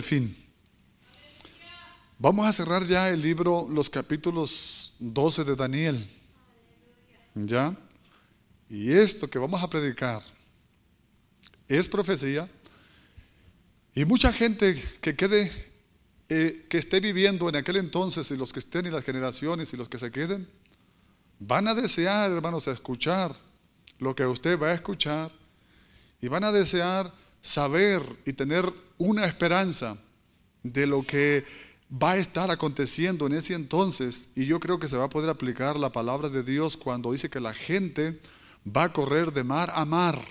Fin. Vamos a cerrar ya el libro, los capítulos 12 de Daniel. ¿Ya? Y esto que vamos a predicar es profecía. Y mucha gente que esté viviendo en aquel entonces, y los que estén y las generaciones y los que se queden, van a desear, hermanos, escuchar lo que usted va a escuchar, y van a desear saber y tener una esperanza de lo que va a estar aconteciendo en ese entonces. Y yo creo que se va a poder aplicar la palabra de Dios cuando dice que la gente va a correr de mar a mar.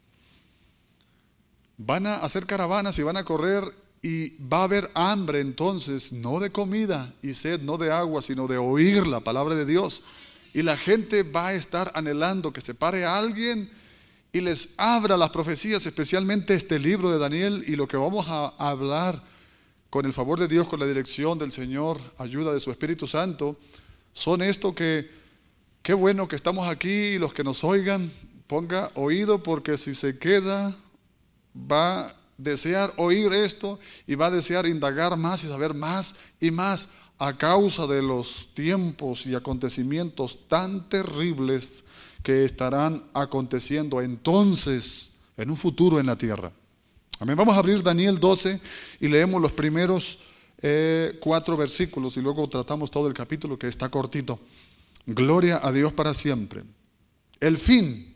Van a hacer caravanas y van a correr, y va a haber hambre entonces, no de comida, y sed no de agua, sino de oír la palabra de Dios. Y la gente va a estar anhelando que se pare alguien y les abra las profecías, especialmente este libro de Daniel. Y lo que vamos a hablar, con el favor de Dios, con la dirección del Señor, ayuda de su Espíritu Santo, son esto que, qué bueno que estamos aquí, y los que nos oigan, ponga oído, porque si se queda, va a desear oír esto, y va a desear indagar más y saber más y más, a causa de los tiempos y acontecimientos tan terribles que estarán aconteciendo entonces, en un futuro en la tierra. Amén. Vamos a abrir Daniel 12 y leemos los primeros 4 versículos, y luego tratamos todo el capítulo, que está cortito. Gloria a Dios para siempre. El fin.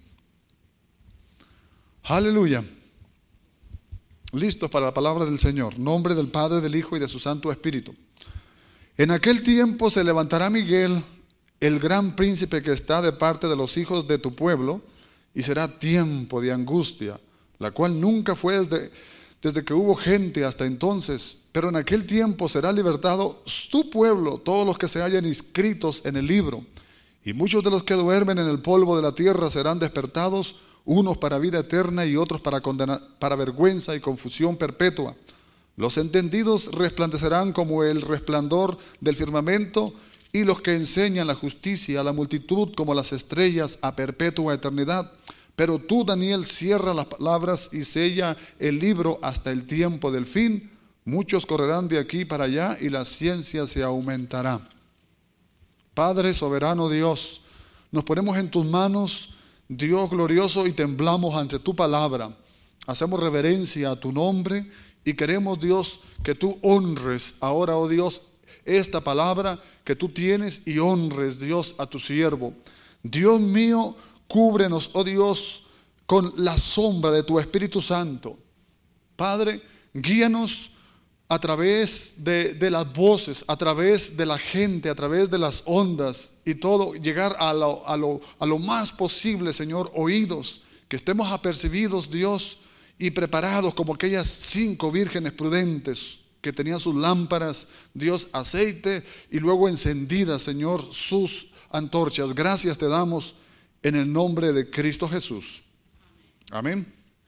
Aleluya. Listos para la palabra del Señor. Nombre del Padre, del Hijo y de su Santo Espíritu. En aquel tiempo se levantará Miguel, el gran príncipe que está de parte de los hijos de tu pueblo, y será tiempo de angustia, la cual nunca fue desde que hubo gente hasta entonces. Pero en aquel tiempo será libertado tu pueblo, todos los que se hayan inscritos en el libro. Y muchos de los que duermen en el polvo de la tierra serán despertados, unos para vida eterna y otros para vergüenza y confusión perpetua. Los entendidos resplandecerán como el resplandor del firmamento, y los que enseñan la justicia a la multitud como las estrellas a perpetua eternidad. Pero tú, Daniel, cierra las palabras y sella el libro hasta el tiempo del fin. Muchos correrán de aquí para allá, y la ciencia se aumentará. Padre soberano Dios, nos ponemos en tus manos, Dios glorioso, y temblamos ante tu palabra. Hacemos reverencia a tu nombre, y queremos, Dios, que tú honres ahora, oh Dios, esta palabra que tú tienes, y honres, Dios, a tu siervo. Dios mío, cúbrenos, oh Dios, con la sombra de tu Espíritu Santo. Padre, guíanos a través de las voces, a través de la gente, a través de las ondas, y todo, llegar a lo más posible, Señor, oídos, que estemos apercibidos, Dios, y preparados como aquellas 5 vírgenes prudentes que tenían sus lámparas, Dios, aceite, y luego encendidas, Señor, sus antorchas. Gracias te damos en el nombre de Cristo Jesús. Amén.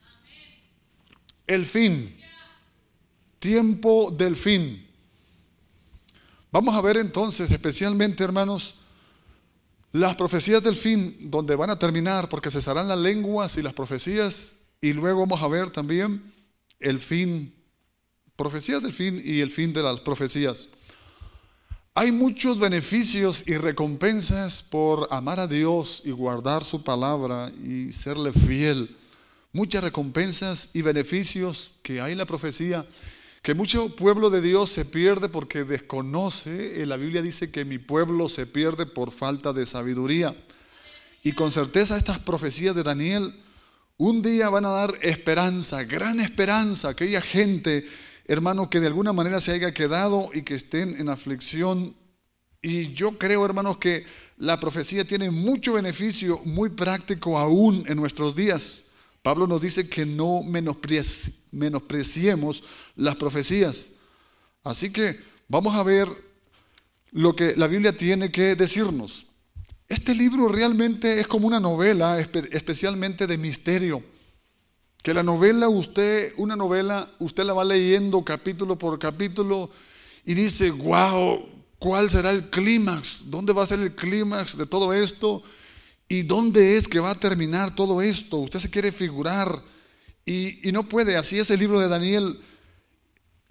El fin. Tiempo del fin. Vamos a ver entonces, especialmente, hermanos, las profecías del fin, donde van a terminar, porque cesarán las lenguas y las profecías. Y luego vamos a ver también el fin, profecías del fin y el fin de las profecías. Hay muchos beneficios y recompensas por amar a Dios y guardar su palabra y serle fiel. Muchas recompensas y beneficios que hay en la profecía, que mucho pueblo de Dios se pierde porque desconoce. La Biblia dice que mi pueblo se pierde por falta de sabiduría. Y con certeza estas profecías de Daniel un día van a dar esperanza, gran esperanza, a aquella gente, hermano, que de alguna manera se haya quedado y que estén en aflicción. Y yo creo, hermanos, que la profecía tiene mucho beneficio, muy práctico aún en nuestros días. Pablo nos dice que no menospreciemos las profecías. Así que vamos a ver lo que la Biblia tiene que decirnos. Este libro realmente es como una novela, especialmente de misterio. Que la novela, usted la va leyendo capítulo por capítulo y dice, wow, ¿cuál será el clímax? ¿Dónde va a ser el clímax de todo esto? ¿Y dónde es que va a terminar todo esto? Usted se quiere figurar y no puede. Así es el libro de Daniel.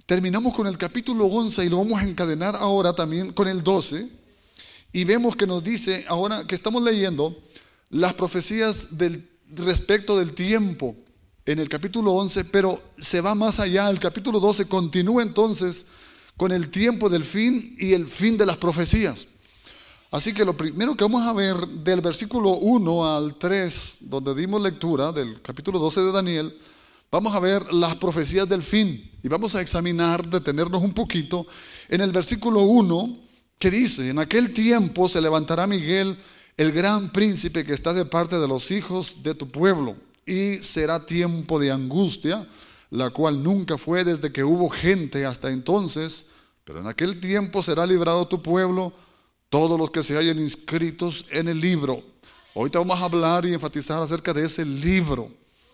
terminamos con el capítulo 11 y lo vamos a encadenar ahora también con el 12. Y vemos que nos dice, ahora que estamos leyendo las profecías respecto del tiempo en el capítulo 11, pero se va más allá. El capítulo 12 continúa entonces con el tiempo del fin y el fin de las profecías. Así que lo primero que vamos a ver del versículo 1 al 3, donde dimos lectura del capítulo 12 de Daniel, vamos a ver las profecías del fin y vamos a examinar, detenernos un poquito en el versículo 1 que dice: en aquel tiempo se levantará Miguel, el gran príncipe que está de parte de los hijos de tu pueblo, y será tiempo de angustia, la cual nunca fue desde que hubo gente hasta entonces, pero en aquel tiempo será librado tu pueblo, todos los que se hayan inscritos en el libro. Ahorita vamos a hablar y enfatizar acerca de ese libro.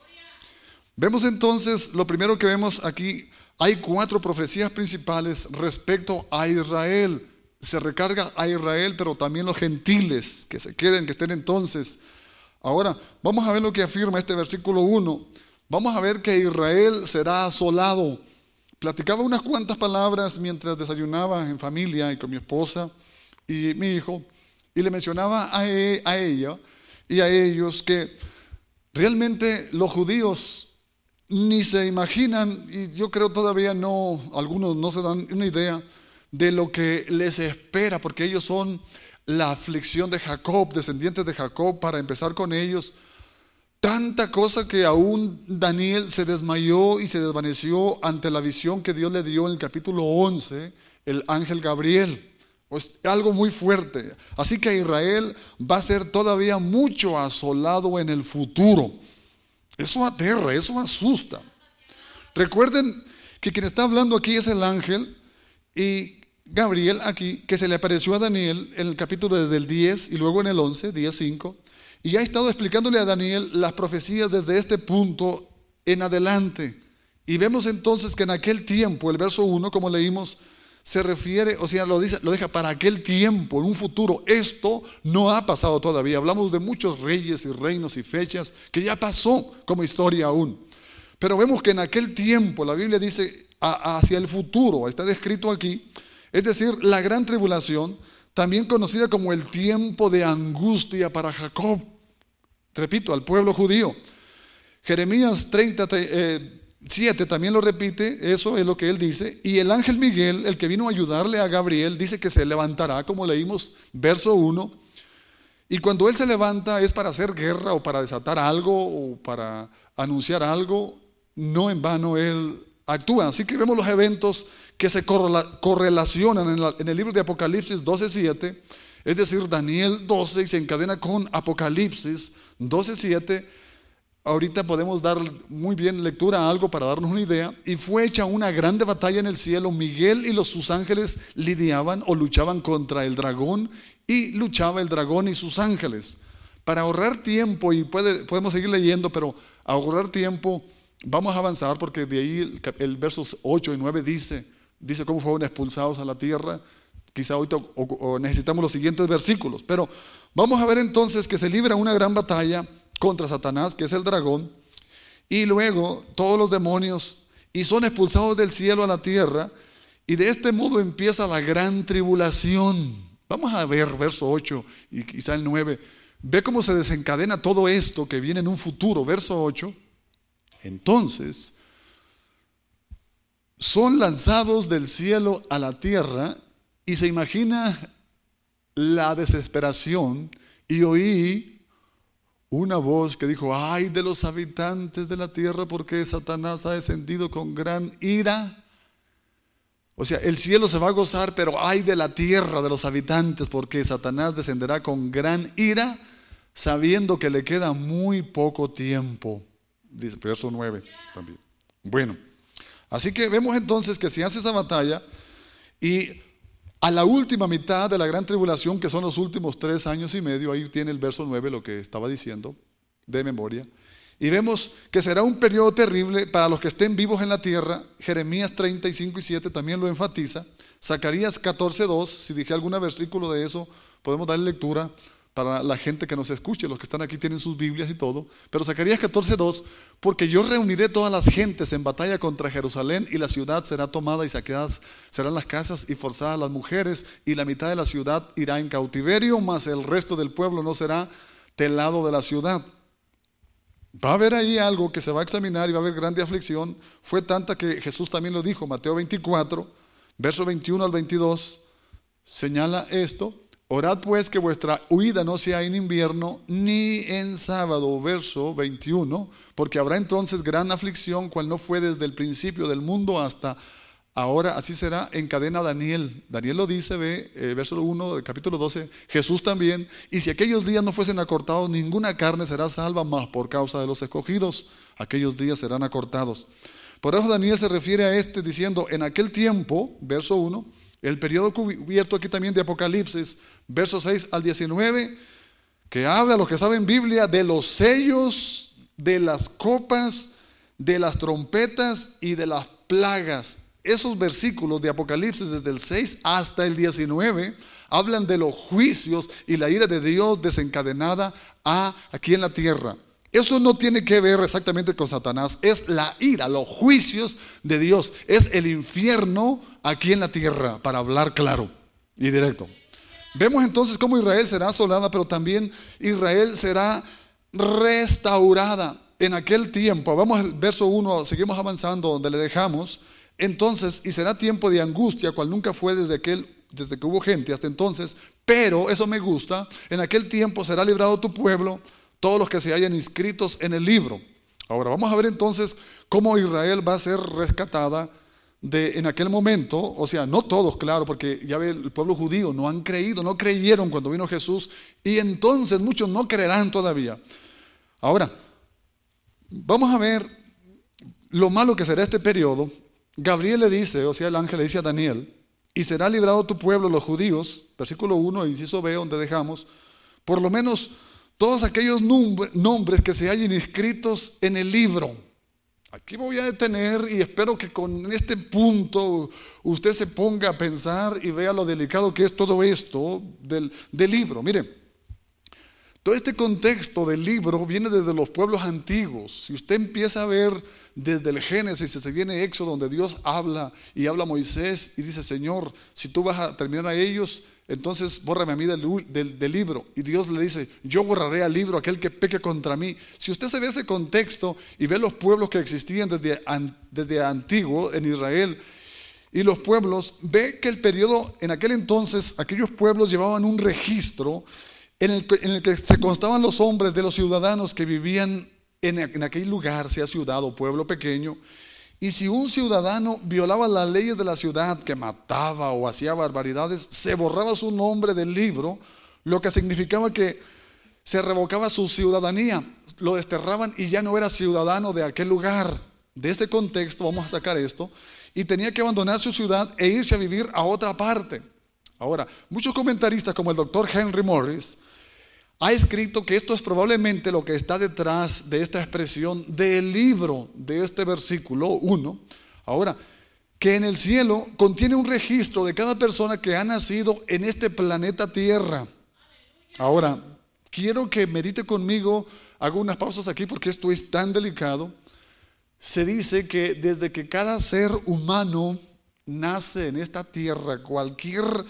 Vemos entonces, lo primero que vemos aquí, hay 4 profecías principales respecto a Israel. Se recarga a Israel, pero también los gentiles que se queden, que estén entonces. Ahora, vamos a ver lo que afirma este versículo 1. Vamos a ver que Israel será asolado. Platicaba unas cuantas palabras mientras desayunaba en familia y con mi esposa y mi hijo, y le mencionaba a ella y a ellos que realmente los judíos ni se imaginan, y yo creo todavía no, algunos no se dan una idea de lo que les espera, porque ellos son la aflicción de Jacob, descendientes de Jacob, para empezar con ellos. Tanta cosa que aún Daniel se desmayó y se desvaneció ante la visión que Dios le dio en el capítulo 11, el ángel Gabriel. Pues algo muy fuerte. Así que Israel va a ser todavía mucho asolado en el futuro. Eso aterra, eso asusta. Recuerden que quien está hablando aquí es el ángel y Gabriel aquí, que se le apareció a Daniel en el capítulo desde el 10 y luego en el 11, día 5, y ha estado explicándole a Daniel las profecías desde este punto en adelante. Y vemos entonces que en aquel tiempo, el verso 1, como leímos, se refiere, o sea, lo deja para aquel tiempo, en un futuro. Esto no ha pasado todavía. Hablamos de muchos reyes y reinos y fechas que ya pasó como historia aún. Pero vemos que en aquel tiempo, la Biblia dice hacia el futuro, está descrito aquí, es decir, la gran tribulación, también conocida como el tiempo de angustia para Jacob. Repito, al pueblo judío. Jeremías 37 también lo repite, eso es lo que él dice. Y el ángel Miguel, el que vino a ayudarle a Gabriel, dice que se levantará, como leímos, verso 1. Y cuando él se levanta es para hacer guerra o para desatar algo o para anunciar algo. No en vano él actúa. Así que vemos los eventos que se correlacionan en el libro de Apocalipsis 12:7, es decir, Daniel 12, y se encadena con Apocalipsis 12:7. Ahorita podemos dar muy bien lectura a algo para darnos una idea. Y fue hecha una grande batalla en el cielo. Miguel y sus ángeles lidiaban o luchaban contra el dragón, y luchaba el dragón y sus ángeles. Para ahorrar tiempo, y podemos seguir leyendo, pero a ahorrar tiempo vamos a avanzar, porque de ahí el versos 8 y 9 dice cómo fueron expulsados a la tierra. Quizá ahorita necesitamos los siguientes versículos, pero vamos a ver entonces que se libra una gran batalla contra Satanás, que es el dragón, y luego todos los demonios, y son expulsados del cielo a la tierra, y de este modo empieza la gran tribulación. Vamos a ver verso 8 y quizá el 9. Ve cómo se desencadena todo esto que viene en un futuro. Verso 8. Entonces son lanzados del cielo a la tierra, y se imagina la desesperación, y oí una voz que dijo: ay de los habitantes de la tierra, porque Satanás ha descendido con gran ira. O sea, el cielo se va a gozar, pero ay de la tierra, de los habitantes, porque Satanás descenderá con gran ira, sabiendo que le queda muy poco tiempo. Dice verso 9 también. Bueno, así que vemos entonces que se hace esa batalla, y a la última mitad de la gran tribulación, que son los últimos 3 años y medio, ahí tiene el verso 9 lo que estaba diciendo de memoria, y vemos que será un periodo terrible para los que estén vivos en la tierra. Jeremías 35:7 también lo enfatiza. Zacarías 14:2, si dije algún versículo de eso, podemos darle lectura. para la gente que nos escuche. Los que están aquí tienen sus Biblias y todo. Pero Zacarías 14:2, porque yo reuniré todas las gentes en batalla contra Jerusalén, y la ciudad será tomada y saqueadas serán las casas y forzadas las mujeres, y la mitad de la ciudad irá en cautiverio, mas el resto del pueblo no será del lado de la ciudad. Va a haber ahí algo que se va a examinar y va a haber grande aflicción. Fue tanta que Jesús también lo dijo. Mateo 24, verso 21 al 22, señala esto. Orad pues que vuestra huida no sea en invierno ni en sábado, verso 21, porque habrá entonces gran aflicción, cual no fue desde el principio del mundo hasta ahora, así será. Encadena Daniel. Daniel lo dice, verso 1 del capítulo 12. Jesús también. Y si aquellos días no fuesen acortados, ninguna carne será salva, mas por causa de los escogidos, aquellos días serán acortados. Por eso Daniel se refiere a diciendo, en aquel tiempo, verso 1, el periodo cubierto aquí también de Apocalipsis, versos 6 al 19, que habla, los que saben Biblia, de los sellos, de las copas, de las trompetas y de las plagas. Esos versículos de Apocalipsis desde el 6 hasta el 19 hablan de los juicios y la ira de Dios desencadenada aquí en la tierra. Eso no tiene que ver exactamente con Satanás, es la ira, los juicios de Dios, es el infierno aquí en la tierra, para hablar claro y directo. Vemos entonces cómo Israel será asolada, pero también Israel será restaurada en aquel tiempo. Vamos al verso 1, seguimos avanzando donde le dejamos. Entonces, y será tiempo de angustia, cual nunca fue desde que hubo gente hasta entonces, pero, eso me gusta, en aquel tiempo será librado tu pueblo, todos los que se hayan inscritos en el libro. Ahora vamos a ver entonces cómo Israel va a ser rescatada en aquel momento. O sea, no todos, claro, porque ya ve, el pueblo judío no han creído, no creyeron cuando vino Jesús, y entonces muchos no creerán todavía. Ahora, vamos a ver lo malo que será este periodo. Gabriel le dice, o sea, el ángel le dice a Daniel, y será librado tu pueblo, los judíos, versículo 1, inciso B, donde dejamos, por lo menos todos aquellos nombres que se hayan inscritos en el libro. Aquí voy a detener y espero que con este punto usted se ponga a pensar y vea lo delicado que es todo esto del libro. Mire, todo este contexto del libro viene desde los pueblos antiguos. Si usted empieza a ver desde el Génesis, se viene Éxodo, donde Dios habla y habla a Moisés y dice, Señor, si tú vas a terminar a ellos, entonces bórrame a mí del libro. Y Dios le dice, yo borraré al libro aquel que peque contra mí. Si usted se ve ese contexto y ve los pueblos que existían desde antiguo en Israel, y los pueblos, ve que el periodo, en aquel entonces, aquellos pueblos llevaban un registro en el que se constaban los nombres de los ciudadanos que vivían en aquel lugar, sea ciudad o pueblo pequeño. Y si un ciudadano violaba las leyes de la ciudad, que mataba o hacía barbaridades, se borraba su nombre del libro, lo que significaba que se revocaba su ciudadanía, lo desterraban y ya no era ciudadano de aquel lugar. De este contexto vamos a sacar esto, y tenía que abandonar su ciudad e irse a vivir a otra parte. Ahora, muchos comentaristas como el doctor Henry Morris ha escrito que esto es probablemente lo que está detrás de esta expresión del libro, de este versículo 1. Ahora, que en el cielo contiene un registro de cada persona que ha nacido en este planeta Tierra. Ahora, quiero que medite conmigo, hago unas pausas aquí porque esto es tan delicado. Se dice que desde que cada ser humano nace en esta tierra, cualquier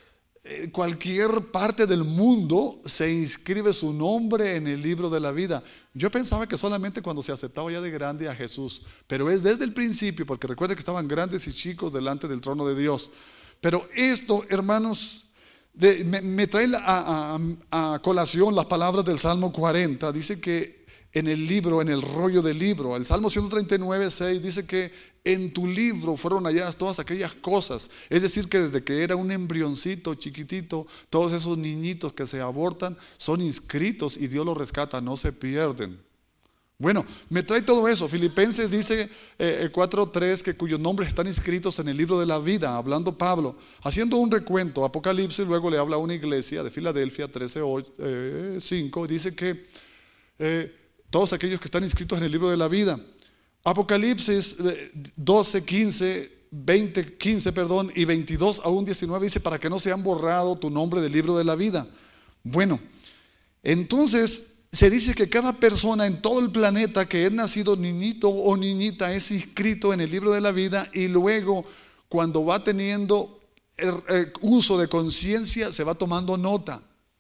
parte del mundo se inscribe su nombre en el libro de la vida. Yo pensaba que solamente cuando se aceptaba ya de grande a Jesús, pero es desde el principio, porque recuerda que estaban grandes y chicos delante del trono de Dios. Pero esto, hermanos, me trae a colación las palabras del Salmo 40. Dice que en el libro, en el rollo del libro, el Salmo 139:6 dice que en tu libro fueron halladas todas aquellas cosas. Es decir, que desde que era un embrioncito chiquitito, todos esos niñitos que se abortan son inscritos y Dios los rescata, no se pierden. Bueno, me trae todo eso. Filipenses dice 4:3 que cuyos nombres están inscritos en el libro de la vida, hablando Pablo, haciendo un recuento. Apocalipsis luego le habla a una iglesia de Filadelfia 13:5, dice que todos aquellos que están inscritos en el libro de la vida. Apocalipsis 12:15, 20:15, y 22:19 dice, para que no se han borrado tu nombre del libro de la vida. Bueno, Entonces se dice que cada persona en todo el planeta que es nacido niñito o niñita es inscrito en el libro de la vida, y luego cuando va teniendo el uso de conciencia se va tomando nota.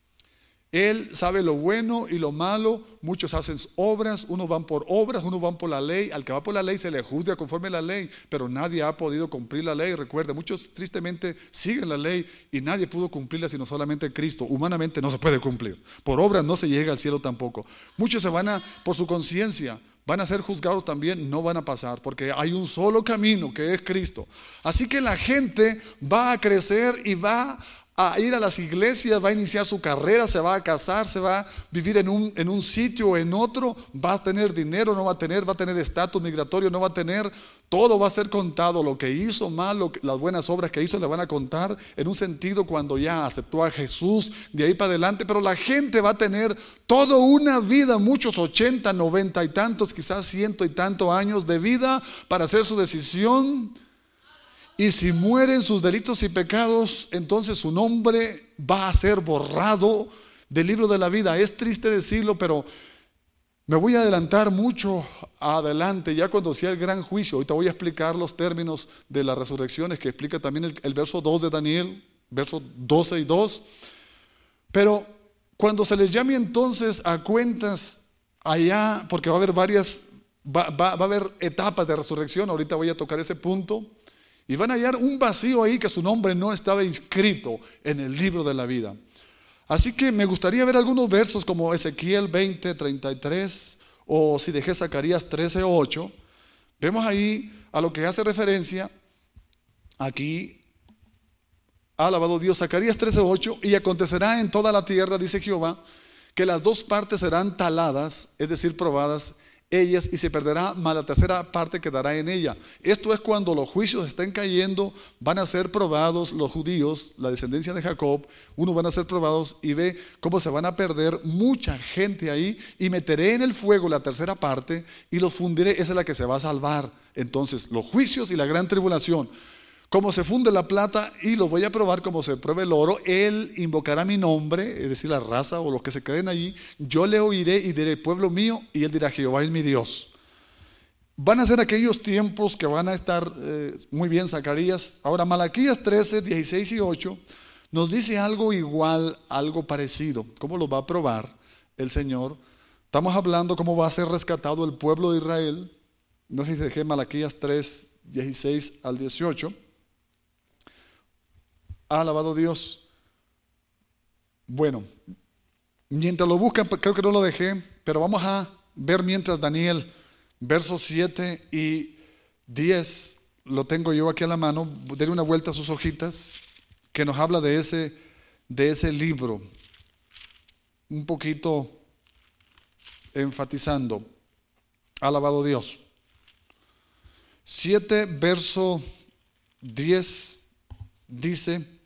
Él sabe lo bueno y lo malo. Muchos hacen obras, unos van por obras, unos van por la ley. Al que va por la ley se le juzga conforme a la ley, pero nadie ha podido cumplir la ley. Recuerde, muchos tristemente siguen la ley y nadie pudo cumplirla sino solamente Cristo. Humanamente no se puede cumplir. Por obras no se llega al cielo tampoco. Muchos se van por su conciencia, van a ser juzgados también, no van a pasar, porque hay un solo camino que es Cristo. Así que la gente va a crecer y va a ir a las iglesias, va a iniciar su carrera, se va a casar, se va a vivir en un sitio o en otro, va a tener dinero, no va a tener estatus migratorio, no va a tener, todo va a ser contado, lo que hizo mal, las buenas obras que hizo le van a contar en un sentido cuando ya aceptó a Jesús, de ahí para adelante. Pero la gente va a tener toda una vida, muchos 80, 90 y tantos, quizás 100 y tantos años de vida para hacer su decisión. Y si mueren sus delitos y pecados, entonces su nombre va a ser borrado del libro de la vida. Es triste decirlo, pero me voy a adelantar mucho adelante, ya cuando sea el gran juicio. Ahorita voy a explicar los términos de las resurrecciones, que explica también el verso 2 de Daniel, verso 12 y 2. Pero cuando se les llame entonces a cuentas allá, porque va a haber va a haber etapas de resurrección, ahorita voy a tocar ese punto. Y van a hallar un vacío ahí, que su nombre no estaba inscrito en el libro de la vida. Así que me gustaría ver algunos versos como Ezequiel 20:33, o si dejé Zacarías 13:8. Vemos ahí a lo que hace referencia aquí. Alabado Dios. Zacarías 13:8. Y acontecerá en toda la tierra, dice Jehová, que las dos partes serán taladas, es decir, probadas ellas, y se perderá, mas la tercera parte quedará en ella. Esto es cuando los juicios estén cayendo, van a ser probados los judíos, la descendencia de Jacob, unos van a ser probados, y ve cómo se van a perder mucha gente ahí, y meteré en el fuego la tercera parte y los fundiré. Esa es la que se va a salvar. Entonces los juicios y la gran tribulación, como se funde la plata, y lo voy a probar como se prueba el oro. Él invocará mi nombre, es decir, la raza o los que se queden allí. Yo le oiré y diré, pueblo mío, y él dirá, Jehová es mi Dios. Van a ser aquellos tiempos que van a estar muy bien. Zacarías. Ahora Malaquías 13:16 y 8 nos dice algo igual, algo parecido. ¿Cómo lo va a probar el Señor? Estamos hablando cómo va a ser rescatado el pueblo de Israel. No sé si dejé Malaquías 3:16 al 18. Alabado Dios. Bueno, mientras lo buscan, creo que no lo dejé, pero vamos a ver mientras Daniel, versos 7 y 10, lo tengo yo aquí a la mano. Denle una vuelta a sus hojitas, que nos habla de ese libro, un poquito enfatizando. Alabado Dios. 7, verso 10 dice: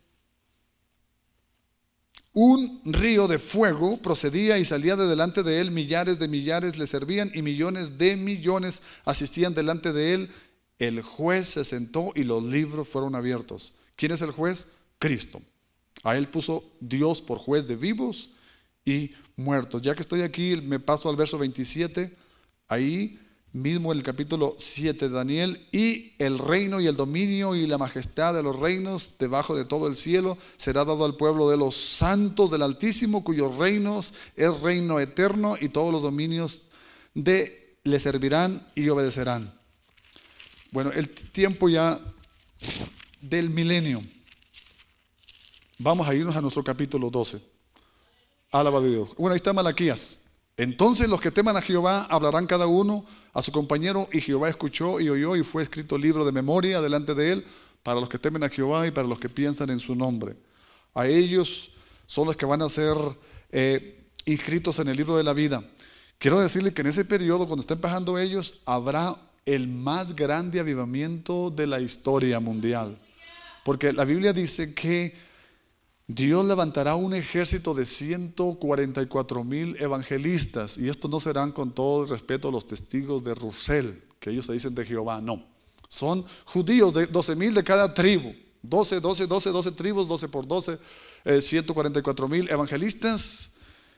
un río de fuego procedía y salía de delante de él, millares de millares le servían y millones de millones asistían delante de él. El juez se sentó y los libros fueron abiertos. ¿Quién es el juez? Cristo. A él puso Dios por juez de vivos y muertos. Ya que estoy aquí, me paso al verso 27, ahí mismo en el capítulo 7 de Daniel. Y el reino y el dominio y la majestad de los reinos debajo de todo el cielo será dado al pueblo de los santos del Altísimo, cuyos reinos es reino eterno, y todos los dominios le servirán y obedecerán. Bueno, el tiempo ya del milenio. Vamos a irnos a nuestro capítulo 12. Alabado Dios. Bueno, ahí está Malaquías. Entonces los que teman a Jehová hablarán cada uno a su compañero, y Jehová escuchó y oyó, y fue escrito libro de memoria delante de él para los que temen a Jehová y para los que piensan en su nombre. A ellos son los que van a ser inscritos en el libro de la vida. Quiero decirle que en ese periodo, cuando estén pasando ellos, habrá el más grande avivamiento de la historia mundial, porque la Biblia dice que Dios levantará un ejército de 144,000 evangelistas, y estos no serán, con todo el respeto, los testigos de Russell, que ellos se dicen de Jehová. No, son judíos de 12,000 de cada tribu. 12 tribus, 12 por 12, 144,000 evangelistas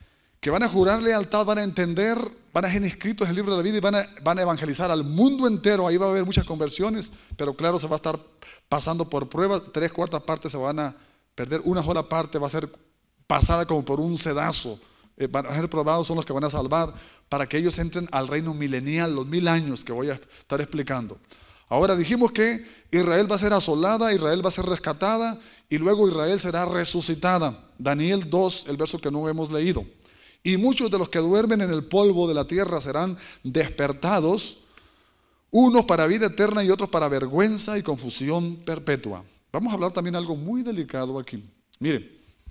que van a jurar lealtad, van a entender, van a ser inscritos en el libro de la vida y van a evangelizar al mundo entero. Ahí va a haber muchas conversiones, pero claro, se va a estar pasando por pruebas. 3/4 partes se van a perder, 1/2 parte va a ser pasada como por un sedazo. Van a ser probados, son los que van a salvar, para que ellos entren al reino milenial, los 1000 años que voy a estar explicando. Ahora dijimos que Israel va a ser asolada, Israel va a ser rescatada y luego Israel será resucitada. Daniel 2, el verso que no hemos leído. Y muchos de los que duermen en el polvo de la tierra serán despertados, unos para vida eterna y otros para vergüenza y confusión perpetua. Vamos a hablar también algo muy delicado aquí. Miren,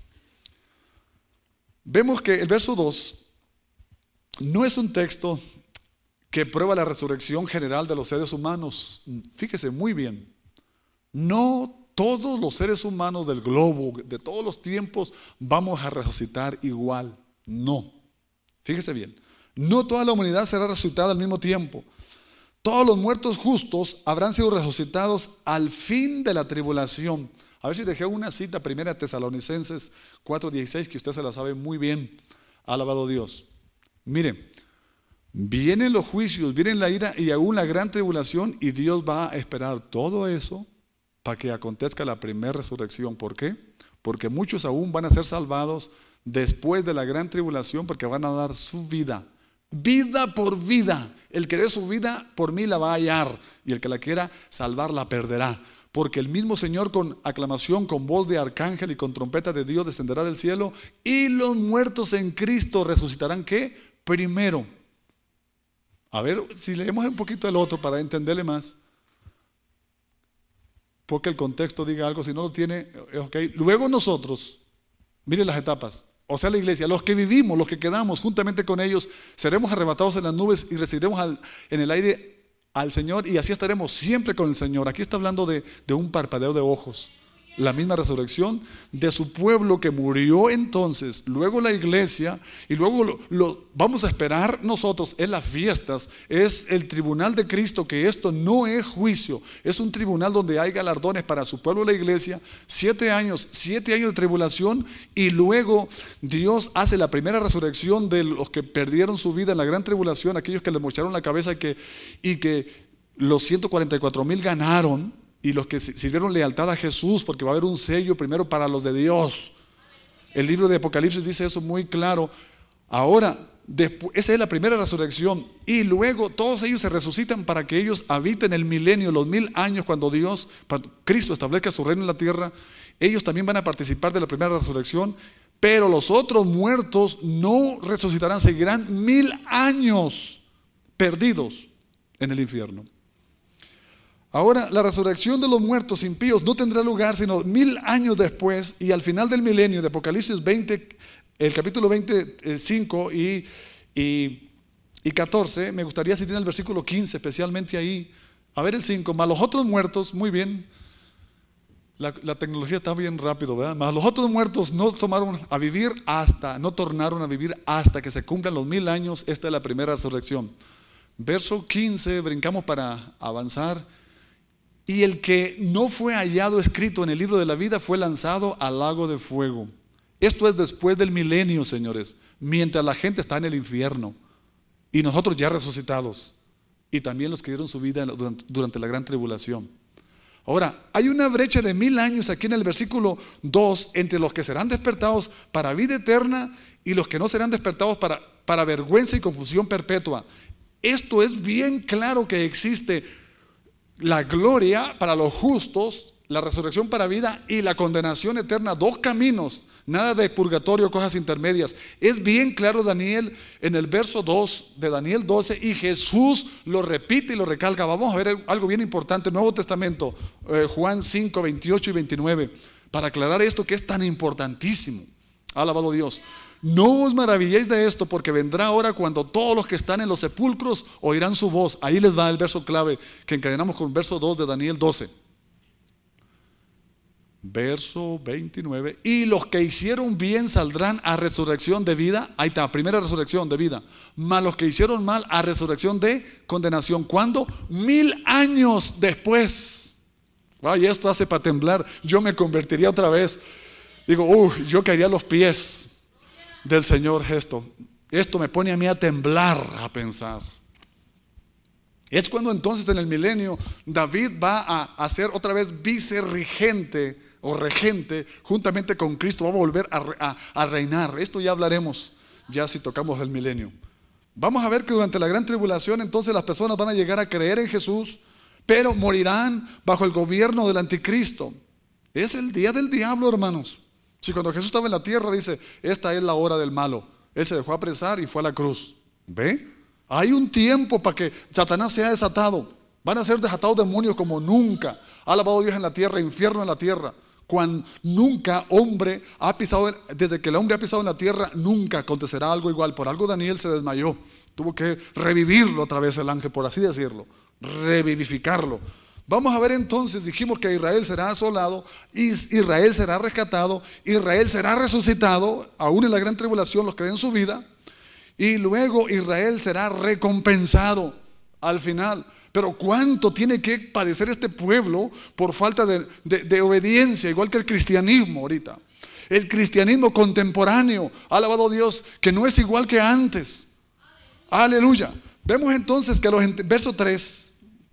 vemos que el verso 2 no es un texto que prueba la resurrección general de los seres humanos. Fíjese muy bien, no todos los seres humanos del globo, de todos los tiempos, vamos a resucitar igual. No, fíjese bien, no toda la humanidad será resucitada al mismo tiempo. Todos los muertos justos habrán sido resucitados al fin de la tribulación. A ver si dejé una cita, 1 Tesalonicenses 4:16, que usted se la sabe muy bien. Alabado Dios. Mire, vienen los juicios, vienen la ira y aún la gran tribulación, y Dios va a esperar todo eso para que acontezca la primera resurrección. ¿Por qué? Porque muchos aún van a ser salvados después de la gran tribulación, porque van a dar su vida, vida por vida. El que dé su vida por mí la va a hallar, y el que la quiera salvar la perderá. Porque el mismo Señor con aclamación, con voz de arcángel y con trompeta de Dios descenderá del cielo, y los muertos en Cristo resucitarán, ¿qué? Primero. A ver, si leemos un poquito el otro para entenderle más, porque el contexto diga algo, si no lo tiene, ok. Luego nosotros, miren las etapas, o sea la iglesia, los que vivimos, los que quedamos juntamente con ellos, seremos arrebatados en las nubes y recibiremos en el aire al Señor, y así estaremos siempre con el Señor. Aquí está hablando de un parpadeo de ojos. La misma resurrección de su pueblo que murió entonces, luego la iglesia, y luego lo vamos a esperar nosotros en las fiestas. Es el tribunal de Cristo, que esto no es juicio, es un tribunal donde hay galardones para su pueblo, la iglesia. 7 años de tribulación, y luego Dios hace la primera resurrección de los que perdieron su vida en la gran tribulación, aquellos que le mocharon la cabeza y que los 144,000 ganaron. Y los que sirvieron lealtad a Jesús, porque va a haber un sello primero para los de Dios. El libro de Apocalipsis dice eso muy claro. Ahora, esa es la primera resurrección. Y luego todos ellos se resucitan para que ellos habiten el milenio, los 1000 años, cuando Cristo establezca su reino en la tierra. Ellos también van a participar de la primera resurrección. Pero los otros muertos no resucitarán, seguirán 1000 años perdidos en el infierno. Ahora, la resurrección de los muertos impíos no tendrá lugar sino 1000 años después, y al final del milenio de Apocalipsis 20, el capítulo 25 y 14, me gustaría si tiene el versículo 15, especialmente ahí. A ver el 5, más los otros muertos, muy bien, la tecnología está bien rápido, ¿verdad? Más los otros muertos no tornaron a vivir hasta que se cumplan los 1000 años. Esta es la primera resurrección. Verso 15, brincamos para avanzar. Y el que no fue hallado escrito en el libro de la vida fue lanzado al lago de fuego. Esto es después del milenio, señores, mientras la gente está en el infierno y nosotros ya resucitados, y también los que dieron su vida durante la gran tribulación. Ahora, hay una brecha de 1000 años aquí en el versículo 2 entre los que serán despertados para vida eterna y los que no serán despertados para vergüenza y confusión perpetua. Esto es bien claro, que existe la gloria para los justos, la resurrección para vida, y la condenación eterna. 2 caminos, nada de purgatorio, cosas intermedias. Es bien claro Daniel en el verso 2 de Daniel 12, y Jesús lo repite y lo recalca. Vamos a ver algo bien importante, Nuevo Testamento, Juan 5, 28 y 29, para aclarar esto que es tan importantísimo. Alabado Dios. No os maravilléis de esto, porque vendrá hora cuando todos los que están en los sepulcros oirán su voz. Ahí les va el verso clave que encadenamos con verso 2 de Daniel 12. Verso 29. Y los que hicieron bien saldrán a resurrección de vida. Ahí está, primera resurrección de vida. Mas los que hicieron mal a resurrección de condenación. ¿Cuándo? 1000 años después. Ay, esto hace para temblar. Yo me convertiría otra vez. Digo, yo caería a los pies. del Señor gesto. Esto me pone a mí a temblar, a pensar. Es cuando entonces en el milenio David va a ser otra vez vicerregente o regente juntamente con Cristo. Va a volver a reinar. Esto ya hablaremos ya si tocamos el milenio. Vamos a ver que durante la gran tribulación entonces las personas van a llegar a creer en Jesús, pero morirán bajo el gobierno del anticristo. Es el día del diablo, hermanos. Si cuando Jesús estaba en la tierra dice, esta es la hora del malo, Él se dejó apresar y fue a la cruz. ¿Ve? Hay un tiempo para que Satanás sea desatado. Van a ser desatados demonios como nunca. Ha alabado Dios en la tierra, infierno en la tierra. Cuando nunca hombre ha pisado, desde que el hombre ha pisado en la tierra, nunca acontecerá algo igual. Por algo Daniel se desmayó. Tuvo que revivirlo otra vez el ángel, por así decirlo. Revivificarlo. Vamos a ver entonces, dijimos que Israel será asolado, Israel será rescatado, Israel será resucitado, aún en la gran tribulación los que den su vida. Y luego Israel será recompensado al final. Pero ¿cuánto tiene que padecer este pueblo por falta de obediencia? Igual que el cristianismo ahorita. El cristianismo contemporáneo, ha alabado Dios, que no es igual que antes. Aleluya. Vemos entonces que verso 3.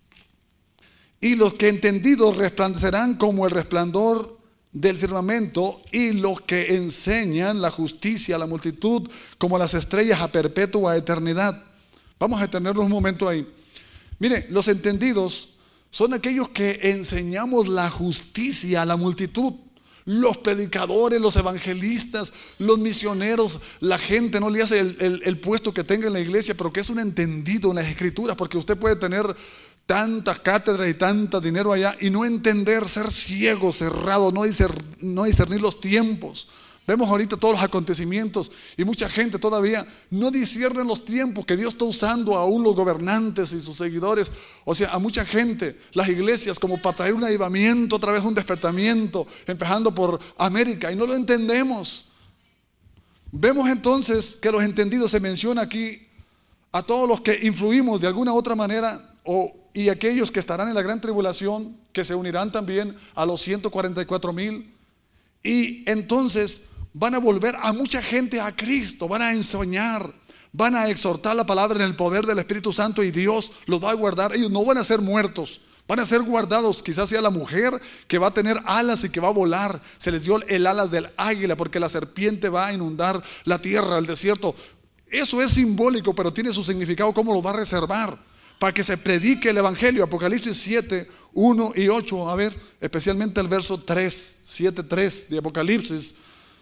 Y los que entendidos resplandecerán como el resplandor del firmamento, y los que enseñan la justicia a la multitud como las estrellas a perpetua eternidad. Vamos a detenernos un momento ahí. Mire, los entendidos son aquellos que enseñamos la justicia a la multitud. Los predicadores, los evangelistas, los misioneros, la gente no le hace el puesto que tenga en la iglesia, pero que es un entendido en las escrituras, porque usted puede tener tantas cátedras y tanto dinero allá y no entender, ser ciego, cerrado, no discernir los tiempos. Vemos ahorita todos los acontecimientos y mucha gente todavía no discierne los tiempos que Dios está usando, aún los gobernantes y sus seguidores. O sea, a mucha gente, las iglesias, como para traer un avivamiento, otra vez un despertamiento, empezando por América, y no lo entendemos. Vemos entonces que los entendidos se menciona aquí a todos los que influimos de alguna u otra manera, y aquellos que estarán en la gran tribulación, que se unirán también a los 144,000, y entonces van a volver a mucha gente a Cristo, van a enseñar, van a exhortar la palabra en el poder del Espíritu Santo, y Dios los va a guardar. Ellos no van a ser muertos, van a ser guardados. Quizás sea la mujer que va a tener alas y que va a volar. Se les dio el alas del águila, porque la serpiente va a inundar la tierra, el desierto. Eso es simbólico, pero tiene su significado, cómo lo va a reservar para que se predique el evangelio. Apocalipsis 7, 1 y 8, a ver, especialmente el verso 3, 7, 3 de Apocalipsis.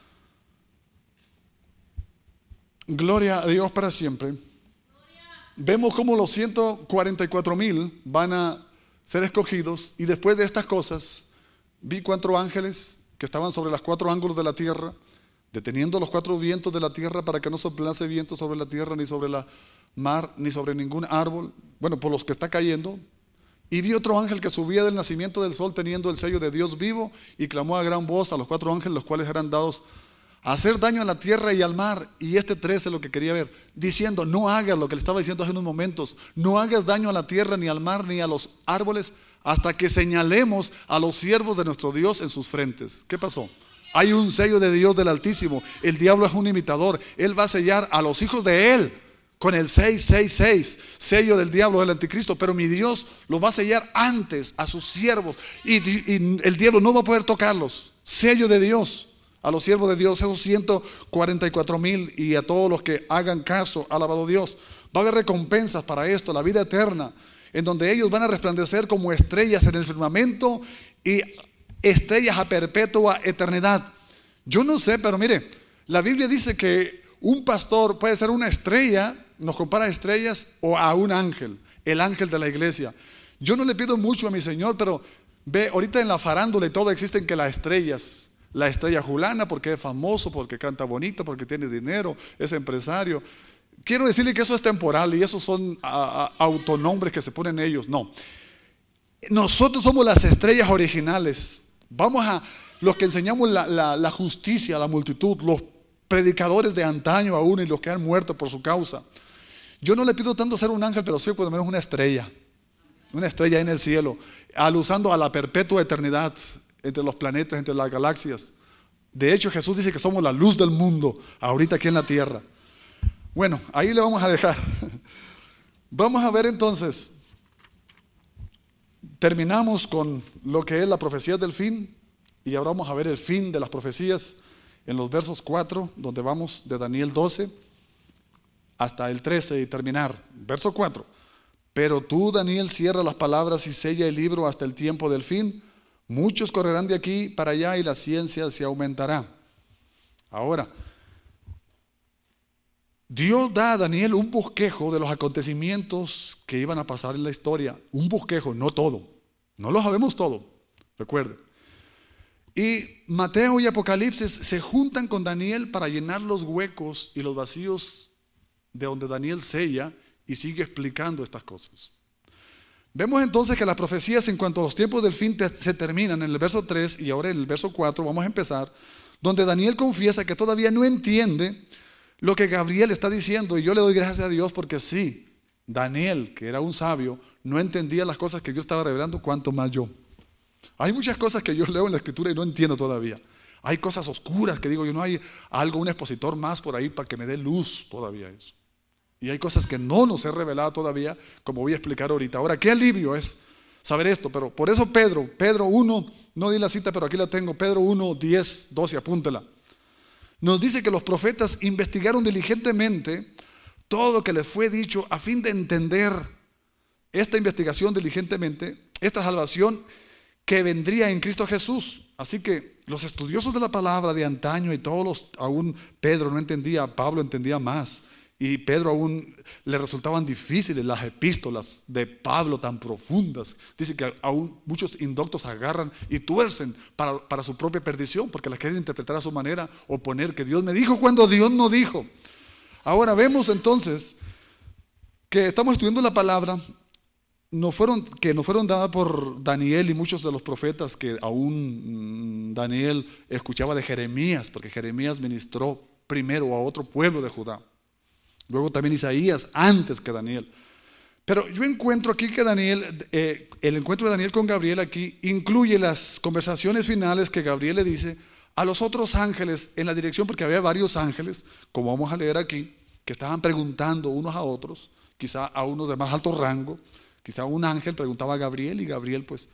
Gloria a Dios para siempre. Vemos cómo los 144,000 van a ser escogidos, y después de estas cosas vi 4 ángeles que estaban sobre los 4 ángulos de la tierra, deteniendo los 4 vientos de la tierra para que no soplase viento sobre la tierra, ni sobre la mar, ni sobre ningún árbol, bueno, por los que está cayendo. Y vi otro ángel que subía del nacimiento del sol, teniendo el sello de Dios vivo, y clamó a gran voz a los 4 ángeles, los cuales eran dados a hacer daño a la tierra y al mar. Y este 13 es lo que quería ver, diciendo: no hagas lo que le estaba diciendo hace unos momentos, no hagas daño a la tierra, ni al mar, ni a los árboles, hasta que señalemos a los siervos de nuestro Dios en sus frentes. ¿Qué pasó? Hay un sello de Dios del Altísimo. El diablo es un imitador. Él va a sellar a los hijos de él con el 666, sello del diablo, del anticristo. Pero mi Dios lo va a sellar antes a sus siervos, y el diablo no va a poder tocarlos. Sello de Dios a los siervos de Dios, esos 144,000, y a todos los que hagan caso. Alabado Dios. Va a haber recompensas para esto, la vida eterna, en donde ellos van a resplandecer como estrellas en el firmamento, y estrellas a perpetua eternidad. Yo no sé, pero mire, la Biblia dice que un pastor puede ser una estrella, nos compara a estrellas, o a un ángel, el ángel de la iglesia. Yo no le pido mucho a mi Señor, pero ve, ahorita en la farándula y todo existen que las estrellas, la estrella Julana porque es famoso, porque canta bonito, porque tiene dinero, es empresario. Quiero decirle que eso es temporal, y esos son autonombres que se ponen ellos. No, nosotros somos las estrellas originales. Vamos a los que enseñamos la justicia a la multitud, los predicadores de antaño aún, y los que han muerto por su causa. Yo no le pido tanto ser un ángel, pero sí cuando menos una estrella en el cielo, alusando a la perpetua eternidad entre los planetas, entre las galaxias. De hecho, Jesús dice que somos la luz del mundo, ahorita aquí en la tierra. Bueno, ahí le vamos a dejar. Vamos a ver entonces, terminamos con lo que es la profecía del fin, y ahora vamos a ver el fin de las profecías en los versos 4, donde vamos de Daniel 12 hasta el 13 y terminar. Verso 4. Pero tú, Daniel, cierra las palabras y sella el libro hasta el tiempo del fin. Muchos correrán de aquí para allá y la ciencia se aumentará. Ahora, Dios da a Daniel un bosquejo de los acontecimientos que iban a pasar en la historia. Un bosquejo, no todo. No lo sabemos todo, recuerden. Y Mateo y Apocalipsis se juntan con Daniel para llenar los huecos y los vacíos de donde Daniel sella y sigue explicando estas cosas. Vemos entonces que las profecías en cuanto a los tiempos del fin se terminan en el verso 3 y ahora en el verso 4 vamos a empezar, donde Daniel confiesa que todavía no entiende lo que Gabriel está diciendo, y yo le doy gracias a Dios porque sí, Daniel, que era un sabio, no entendía las cosas que Dios estaba revelando, cuanto más yo. Hay muchas cosas que yo leo en la escritura y no entiendo todavía. Hay cosas oscuras que digo yo, no hay algo, un expositor más por ahí para que me dé luz todavía eso. Y hay cosas que no nos he revelado todavía, como voy a explicar ahorita. Ahora, qué alivio es saber esto, pero por eso Pedro 1, no di la cita, pero aquí la tengo, Pedro 1, 10, 12, apúntela. Nos dice que los profetas investigaron diligentemente todo lo que les fue dicho a fin de entender esta investigación diligentemente, esta salvación que vendría en Cristo Jesús. Así que los estudiosos de la palabra de antaño y aún Pedro no entendía, Pablo entendía más. Y Pedro aún le resultaban difíciles las epístolas de Pablo tan profundas. Dice que aún muchos indoctos agarran y tuercen para su propia perdición, porque las quieren interpretar a su manera o poner que Dios me dijo cuando Dios no dijo. Ahora vemos entonces que estamos estudiando la palabra que nos fueron dadas por Daniel y muchos de los profetas que aún Daniel escuchaba de Jeremías, porque Jeremías ministró primero a otro pueblo de Judá. Luego también Isaías antes que Daniel. Pero yo encuentro aquí que el encuentro de Daniel con Gabriel aquí incluye las conversaciones finales que Gabriel le dice a los otros ángeles en la dirección, porque había varios ángeles, como vamos a leer aquí, que estaban preguntando unos a otros, quizá a unos de más alto rango. Quizá un ángel preguntaba a Gabriel y Gabriel pues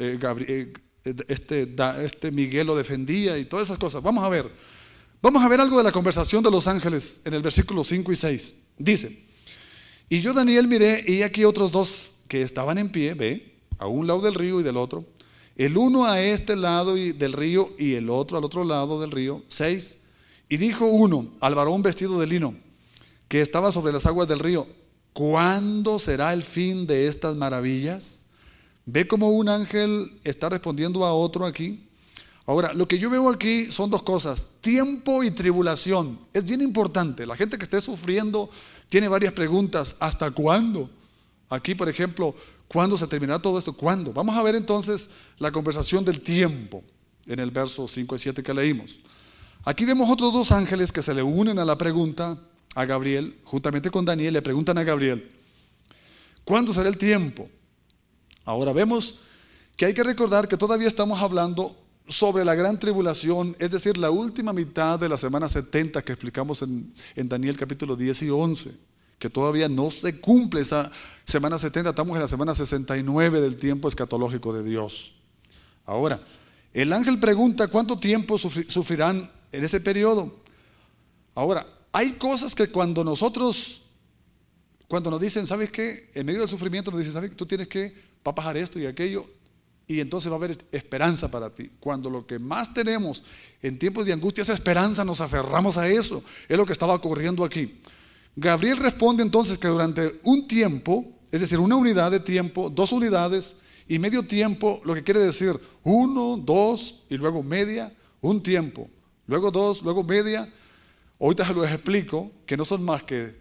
Miguel lo defendía y todas esas cosas. Vamos a ver algo de la conversación de los ángeles en el versículo 5 y 6. Dice: y yo, Daniel, miré y aquí otros dos que estaban en pie, a un lado del río y del otro, el uno a este lado del río y el otro al otro lado del río. 6. Y dijo uno al varón vestido de lino que estaba sobre las aguas del río: ¿cuándo será el fin de estas maravillas? Ve cómo un ángel está respondiendo a otro aquí. Ahora, lo que yo veo aquí son dos cosas: tiempo y tribulación. Es bien importante. La gente que esté sufriendo tiene varias preguntas. ¿Hasta cuándo? Aquí, por ejemplo, ¿cuándo se terminará todo esto? ¿Cuándo? Vamos a ver entonces la conversación del tiempo en el verso 5 y 7 que leímos. Aquí vemos otros dos ángeles que se le unen a la pregunta a Gabriel, juntamente con Daniel, le preguntan a Gabriel: ¿cuándo será el tiempo? Ahora vemos que hay que recordar que todavía estamos hablando sobre la gran tribulación, es decir, la última mitad de la semana 70 que explicamos en Daniel capítulo 10 y 11, que todavía no se cumple esa semana 70, estamos en la semana 69 del tiempo escatológico de Dios. Ahora, el ángel pregunta cuánto tiempo sufrirán en ese periodo. Ahora, hay cosas que cuando nos dicen, ¿sabes qué? En medio del sufrimiento nos dicen, ¿sabes? Tú tienes que, va a pasar esto y aquello, y entonces va a haber esperanza para ti. Cuando lo que más tenemos en tiempos de angustia es esperanza, nos aferramos a eso. Es lo que estaba ocurriendo aquí. Gabriel responde entonces que durante un tiempo, es decir, una unidad de tiempo, 2 unidades y medio tiempo, lo que quiere decir 1, 2 y luego media, un tiempo, luego 2, luego media. Ahorita se los explico, que no son más que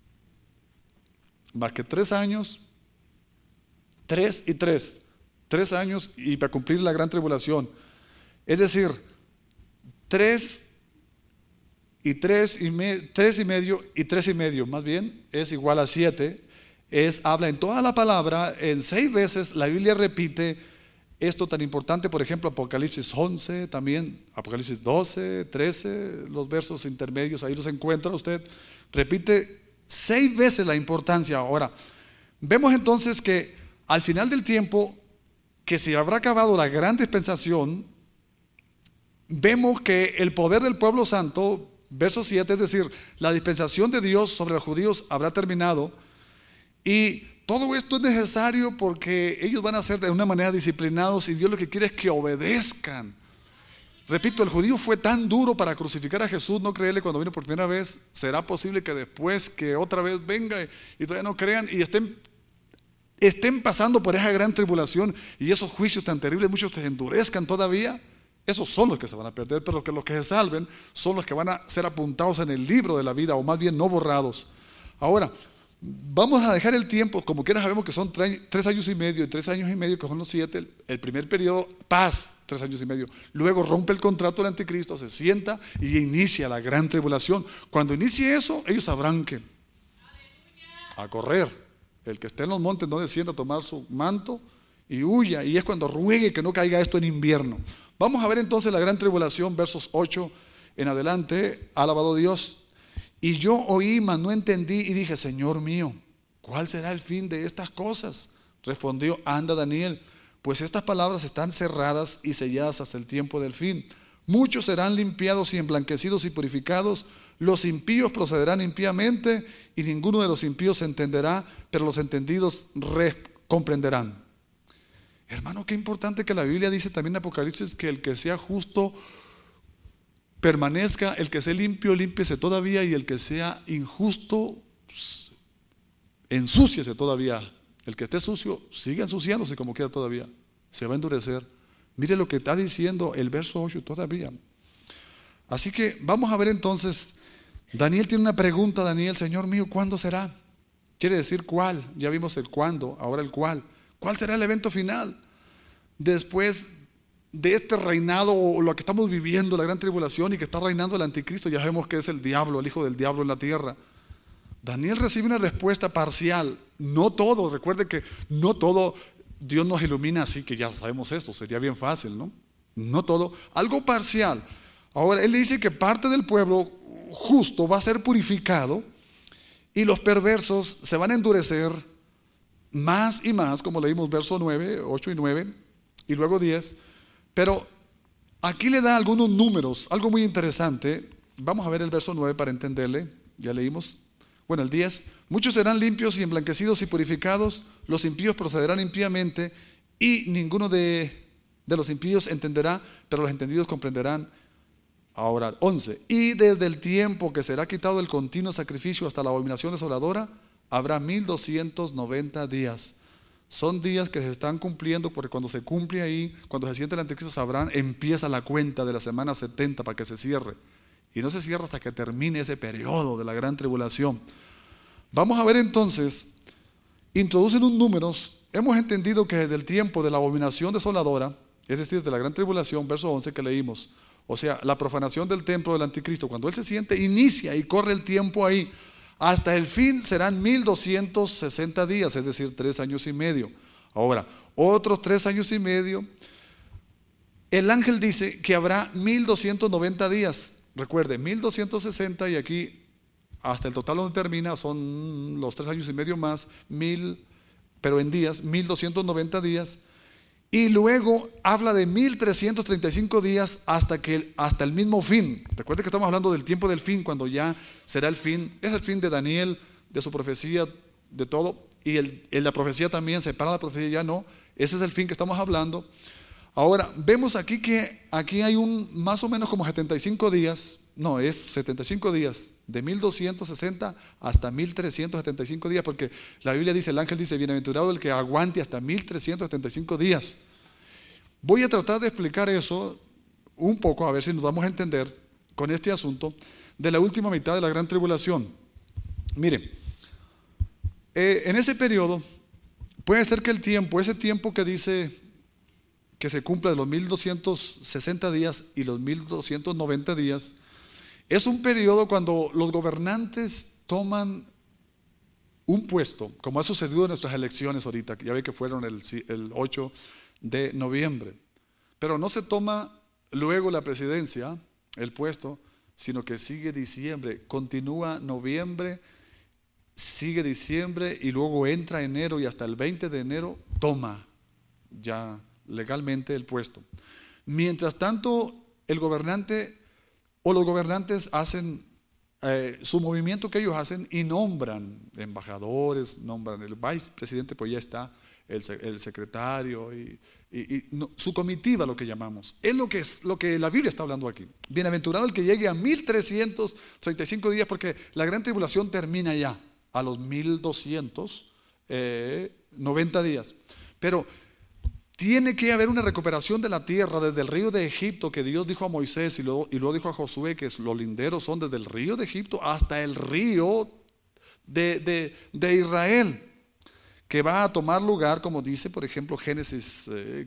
3 años, 3 y 3, 3 años y para cumplir la gran tribulación. Es decir, 3 y 3 y medio y 3 y medio, más bien, es igual a 7. Habla en toda la palabra, en 6 veces la Biblia repite esto tan importante, por ejemplo, Apocalipsis 11, también Apocalipsis 12, 13, los versos intermedios, ahí los encuentra usted. Repite 6 veces la importancia. Ahora, vemos entonces que al final del tiempo, que se habrá acabado la gran dispensación, vemos que el poder del pueblo santo, verso 7, es decir, la dispensación de Dios sobre los judíos habrá terminado, y todo esto es necesario porque ellos van a ser de una manera disciplinados y Dios lo que quiere es que obedezcan. Repito, el judío fue tan duro para crucificar a Jesús, no creerle cuando vino por primera vez. ¿Será posible que después que otra vez venga y todavía no crean y estén pasando por esa gran tribulación y esos juicios tan terribles, muchos se endurezcan todavía? Esos son los que se van a perder, pero que los que se salven son los que van a ser apuntados en el libro de la vida, o más bien no borrados. Ahora, vamos a dejar el tiempo, como quiera sabemos que son 3 años y medio y 3 años y medio, que son los 7, el primer periodo, paz, 3 años y medio. Luego rompe el contrato del anticristo, se sienta y inicia la gran tribulación. Cuando inicie eso, ellos sabrán que a correr. El que esté en los montes no descienda a tomar su manto y huya, y es cuando ruegue que no caiga esto en invierno. Vamos a ver entonces la gran tribulación, versos 8 en adelante. Alabado Dios. Y yo oí, mas no entendí, y dije: Señor mío, ¿cuál será el fin de estas cosas? Respondió: anda, Daniel, pues estas palabras están cerradas y selladas hasta el tiempo del fin. Muchos serán limpiados y emblanquecidos y purificados. Los impíos procederán impíamente, y ninguno de los impíos entenderá, pero los entendidos comprenderán. Hermano, qué importante que la Biblia dice también en Apocalipsis que el que sea justo permanezca, el que sea limpio, límpiese todavía, y el que sea injusto, ensúciese todavía. El que esté sucio, siga ensuciándose como quiera todavía, se va a endurecer. Mire lo que está diciendo el verso 8 todavía. Así que vamos a ver entonces, Daniel tiene una pregunta. Daniel: Señor mío, ¿cuándo será? Quiere decir cuál, ya vimos el cuándo, ahora el cuál. ¿Cuál será el evento final? Después de este reinado, o lo que estamos viviendo, la gran tribulación, y que está reinando el anticristo, ya vemos que es el diablo, el hijo del diablo en la tierra. Daniel recibe una respuesta parcial. No todo, recuerde que no todo Dios nos ilumina así que ya sabemos esto, sería bien fácil, ¿no? No todo, algo parcial. Ahora, él dice que parte del pueblo justo va a ser purificado y los perversos se van a endurecer más y más, como leímos verso 9, 8 y 9, y luego 10. Pero aquí le da algunos números, algo muy interesante. Vamos a ver el verso 9 para entenderle. Ya leímos. Bueno, el 10. Muchos serán limpios y emblanquecidos y purificados. Los impíos procederán impíamente, y ninguno de los impíos entenderá, pero los entendidos comprenderán. Ahora, 11. Y desde el tiempo que será quitado el continuo sacrificio hasta la abominación desoladora, habrá 1290 días. Son días que se están cumpliendo, porque cuando se cumple ahí, cuando se siente el anticristo, sabrán, empieza la cuenta de la semana 70 para que se cierre. Y no se cierra hasta que termine ese periodo de la gran tribulación. Vamos a ver entonces, introducen unos números. Hemos entendido que desde el tiempo de la abominación desoladora, es decir, de la gran tribulación, verso 11 que leímos, o sea, la profanación del templo del anticristo, cuando él se siente, inicia y corre el tiempo ahí. Hasta el fin serán 1260 días, es decir, 3 años y medio. Ahora, otros 3 años y medio. El ángel dice que habrá 1290 días. Recuerde, 1260, y aquí hasta el total donde termina son los 3 años y medio más, 1000, pero en días, 1290 días. Y luego habla de 1335 días hasta el mismo fin. Recuerde que estamos hablando del tiempo del fin, cuando ya será el fin. Es el fin de Daniel, de su profecía, de todo. Y la profecía también, separa la profecía, ya no. Ese es el fin que estamos hablando. Ahora, vemos aquí que aquí hay más o menos como 75 días. No, es 75 días, de 1260 hasta 1375 días, porque la Biblia dice, el ángel dice: bienaventurado el que aguante hasta 1375 días. Voy a tratar de explicar eso un poco, a ver si nos vamos a entender con este asunto de la última mitad de la gran tribulación. Mire, en ese periodo puede ser que ese tiempo que dice que se cumpla de los 1260 días y los 1290 días, es un periodo cuando los gobernantes toman un puesto, como ha sucedido en nuestras elecciones ahorita. Ya ve que fueron el 8 de noviembre. Pero no se toma luego la presidencia, el puesto, sino que sigue diciembre, continúa noviembre, sigue diciembre y luego entra enero y hasta el 20 de enero toma ya legalmente el puesto. Mientras tanto, el gobernante o los gobernantes hacen su movimiento que ellos hacen y nombran embajadores, nombran el vicepresidente, pues ya está el secretario y su comitiva, lo que llamamos. Es lo que la Biblia está hablando aquí. Bienaventurado el que llegue a 1335 días, porque la gran tribulación termina ya a los 1290 días. Pero tiene que haber una recuperación de la tierra desde el río de Egipto, que Dios dijo a Moisés y luego dijo a Josué, que los linderos son desde el río de Egipto hasta el río de Israel, que va a tomar lugar, como dice por ejemplo Génesis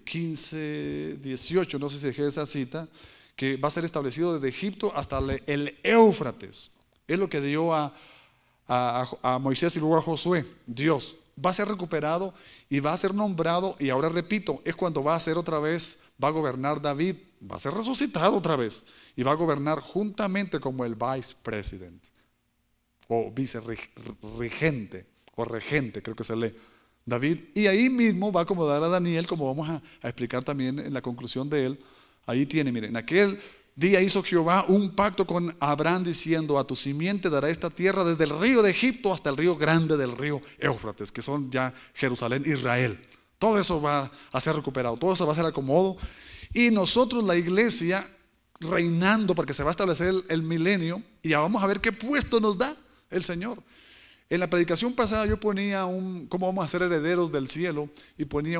15, 18, no sé si dejé esa cita, que va a ser establecido desde Egipto hasta el Éufrates. Es lo que dio a Moisés y luego a Josué. Dios va a ser recuperado y va a ser nombrado, y ahora repito, es cuando va a ser otra vez, va a gobernar David, va a ser resucitado otra vez y va a gobernar juntamente como el vicepresidente o vicerregente o regente, creo que se lee David, y ahí mismo va a acomodar a Daniel, como vamos a explicar también en la conclusión de él. Ahí tiene, miren, en aquel día hizo Jehová un pacto con Abraham diciendo: a tu simiente dará esta tierra desde el río de Egipto hasta el río grande del río Éufrates, que son ya Jerusalén, Israel. Todo eso va a ser recuperado, todo eso va a ser acomodo. Y nosotros, la iglesia, reinando, porque se va a establecer el milenio, y ya vamos a ver qué puesto nos da el Señor. En la predicación pasada yo ponía cómo vamos a ser herederos del cielo, y ponía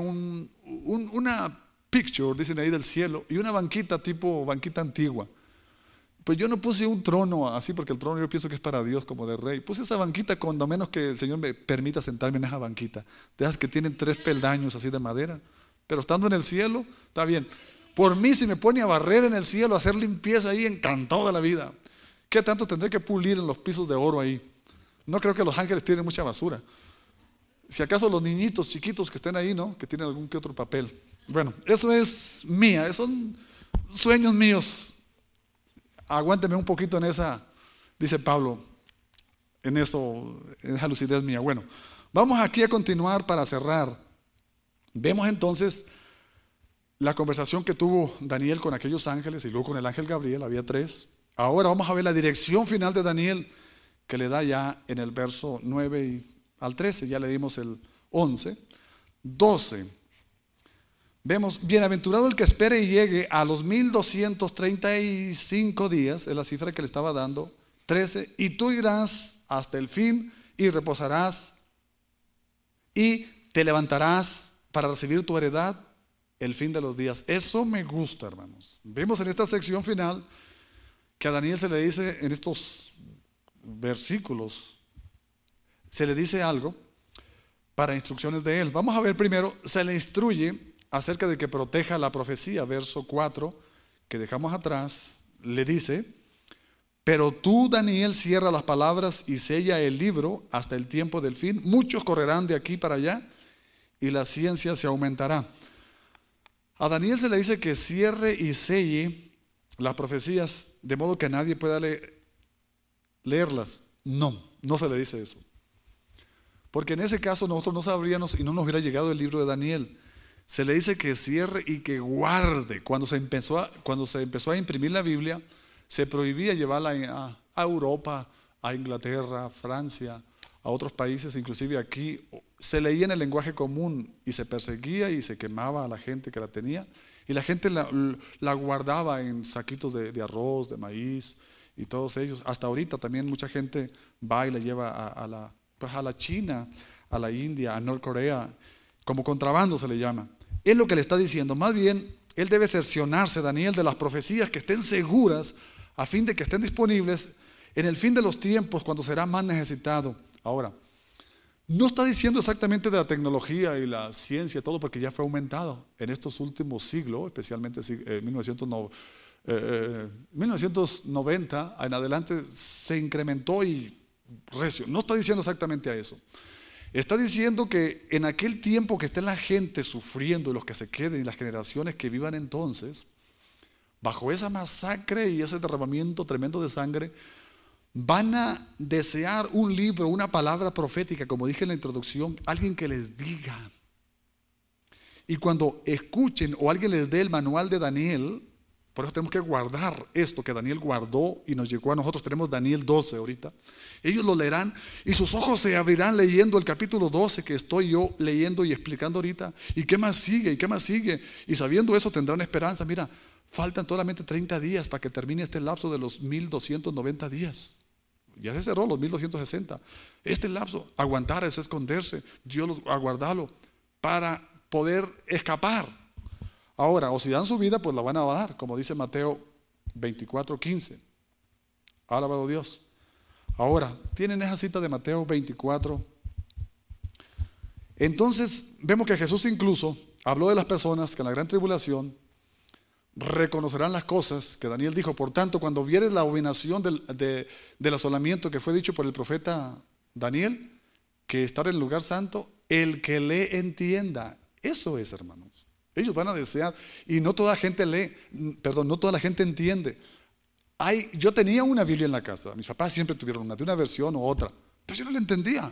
una picture, dicen ahí, del cielo, y una banquita tipo banquita antigua. Pues yo no puse un trono así, porque el trono yo pienso que es para Dios como de rey. Puse esa banquita cuando menos que el Señor me permita sentarme en esa banquita, de esas que tienen 3 peldaños así de madera. Pero estando en el cielo, está bien. Por mí, si me pone a barrer en el cielo, a hacer limpieza ahí, encantado de la vida. ¿Qué tanto tendré que pulir en los pisos de oro ahí? No creo que los ángeles tienen mucha basura. Si acaso los niñitos chiquitos que estén ahí, ¿no? Que tienen algún que otro papel. Bueno, eso es mía, son sueños míos. Aguánteme un poquito en esa, dice Pablo, en esa lucidez mía. Bueno, vamos aquí a continuar para cerrar. Vemos entonces la conversación que tuvo Daniel con aquellos ángeles y luego con el ángel Gabriel, había 3. Ahora vamos a ver la dirección final de Daniel, que le da ya en el verso 9 al 13, ya le dimos el 11, 12. Vemos: bienaventurado el que espere y llegue a los 1235 días, es la cifra que le estaba dando, 13, y tú irás hasta el fin y reposarás y te levantarás para recibir tu heredad el fin de los días. Eso me gusta, hermanos. Vemos en esta sección final que a Daniel se le dice, en estos versículos, se le dice algo para instrucciones de él. Vamos a ver primero, se le instruye acerca de que proteja la profecía. Verso 4, que dejamos atrás, le dice: pero tú, Daniel, cierra las palabras y sella el libro hasta el tiempo del fin. Muchos correrán de aquí para allá y la ciencia se aumentará. A Daniel se le dice que cierre y selle las profecías de modo que nadie pueda leerlas. No se le dice eso, porque en ese caso nosotros no sabríamos y no nos hubiera llegado el libro de Daniel. Se le dice que cierre y que guarde. Cuando se empezó a imprimir la Biblia, se prohibía llevarla a Europa, a Inglaterra, a Francia, a otros países. Inclusive aquí se leía en el lenguaje común y se perseguía y se quemaba a la gente que la tenía, y la gente la guardaba en saquitos de arroz, de maíz, y todos ellos. Hasta ahorita también mucha gente va y la lleva a la China, a la India, a Norcorea, como contrabando se le llama. Es lo que le está diciendo. Más bien, él debe cerciorarse, Daniel, de las profecías, que estén seguras, a fin de que estén disponibles en el fin de los tiempos, cuando será más necesitado. Ahora, no está diciendo exactamente de la tecnología y la ciencia, todo, porque ya fue aumentado en estos últimos siglos, especialmente 1990 en adelante se incrementó y recio. No está diciendo exactamente a eso. Está diciendo que en aquel tiempo que esté la gente sufriendo y los que se queden y las generaciones que vivan entonces, bajo esa masacre y ese derramamiento tremendo de sangre, van a desear un libro, una palabra profética, como dije en la introducción, alguien que les diga. Y cuando escuchen o alguien les dé el manual de Daniel, por eso tenemos que guardar esto que Daniel guardó y nos llegó a nosotros. Tenemos Daniel 12 ahorita. Ellos lo leerán y sus ojos se abrirán leyendo el capítulo 12 que estoy yo leyendo y explicando ahorita. ¿Y qué más sigue? ¿Y qué más sigue? Y sabiendo eso tendrán esperanza. Mira, faltan solamente 30 días para que termine este lapso de los 1290 días. Ya se cerró los 1260. Este lapso, aguantar es esconderse. Dios los aguardarlo para poder escapar. Ahora, o si dan su vida, pues la van a dar, como dice Mateo 24:15. Alabado Dios. Ahora, tienen esa cita de Mateo 24. Entonces, vemos que Jesús incluso habló de las personas que en la gran tribulación reconocerán las cosas que Daniel dijo. Por tanto, cuando vieres la abominación del asolamiento que fue dicho por el profeta Daniel, que estar en el lugar santo, el que le entienda. Eso es, hermanos. Ellos van a desear, y no toda gente no toda la gente entiende. Yo tenía una Biblia en la casa, mis papás siempre tuvieron una, de una versión u otra, pero yo no la entendía.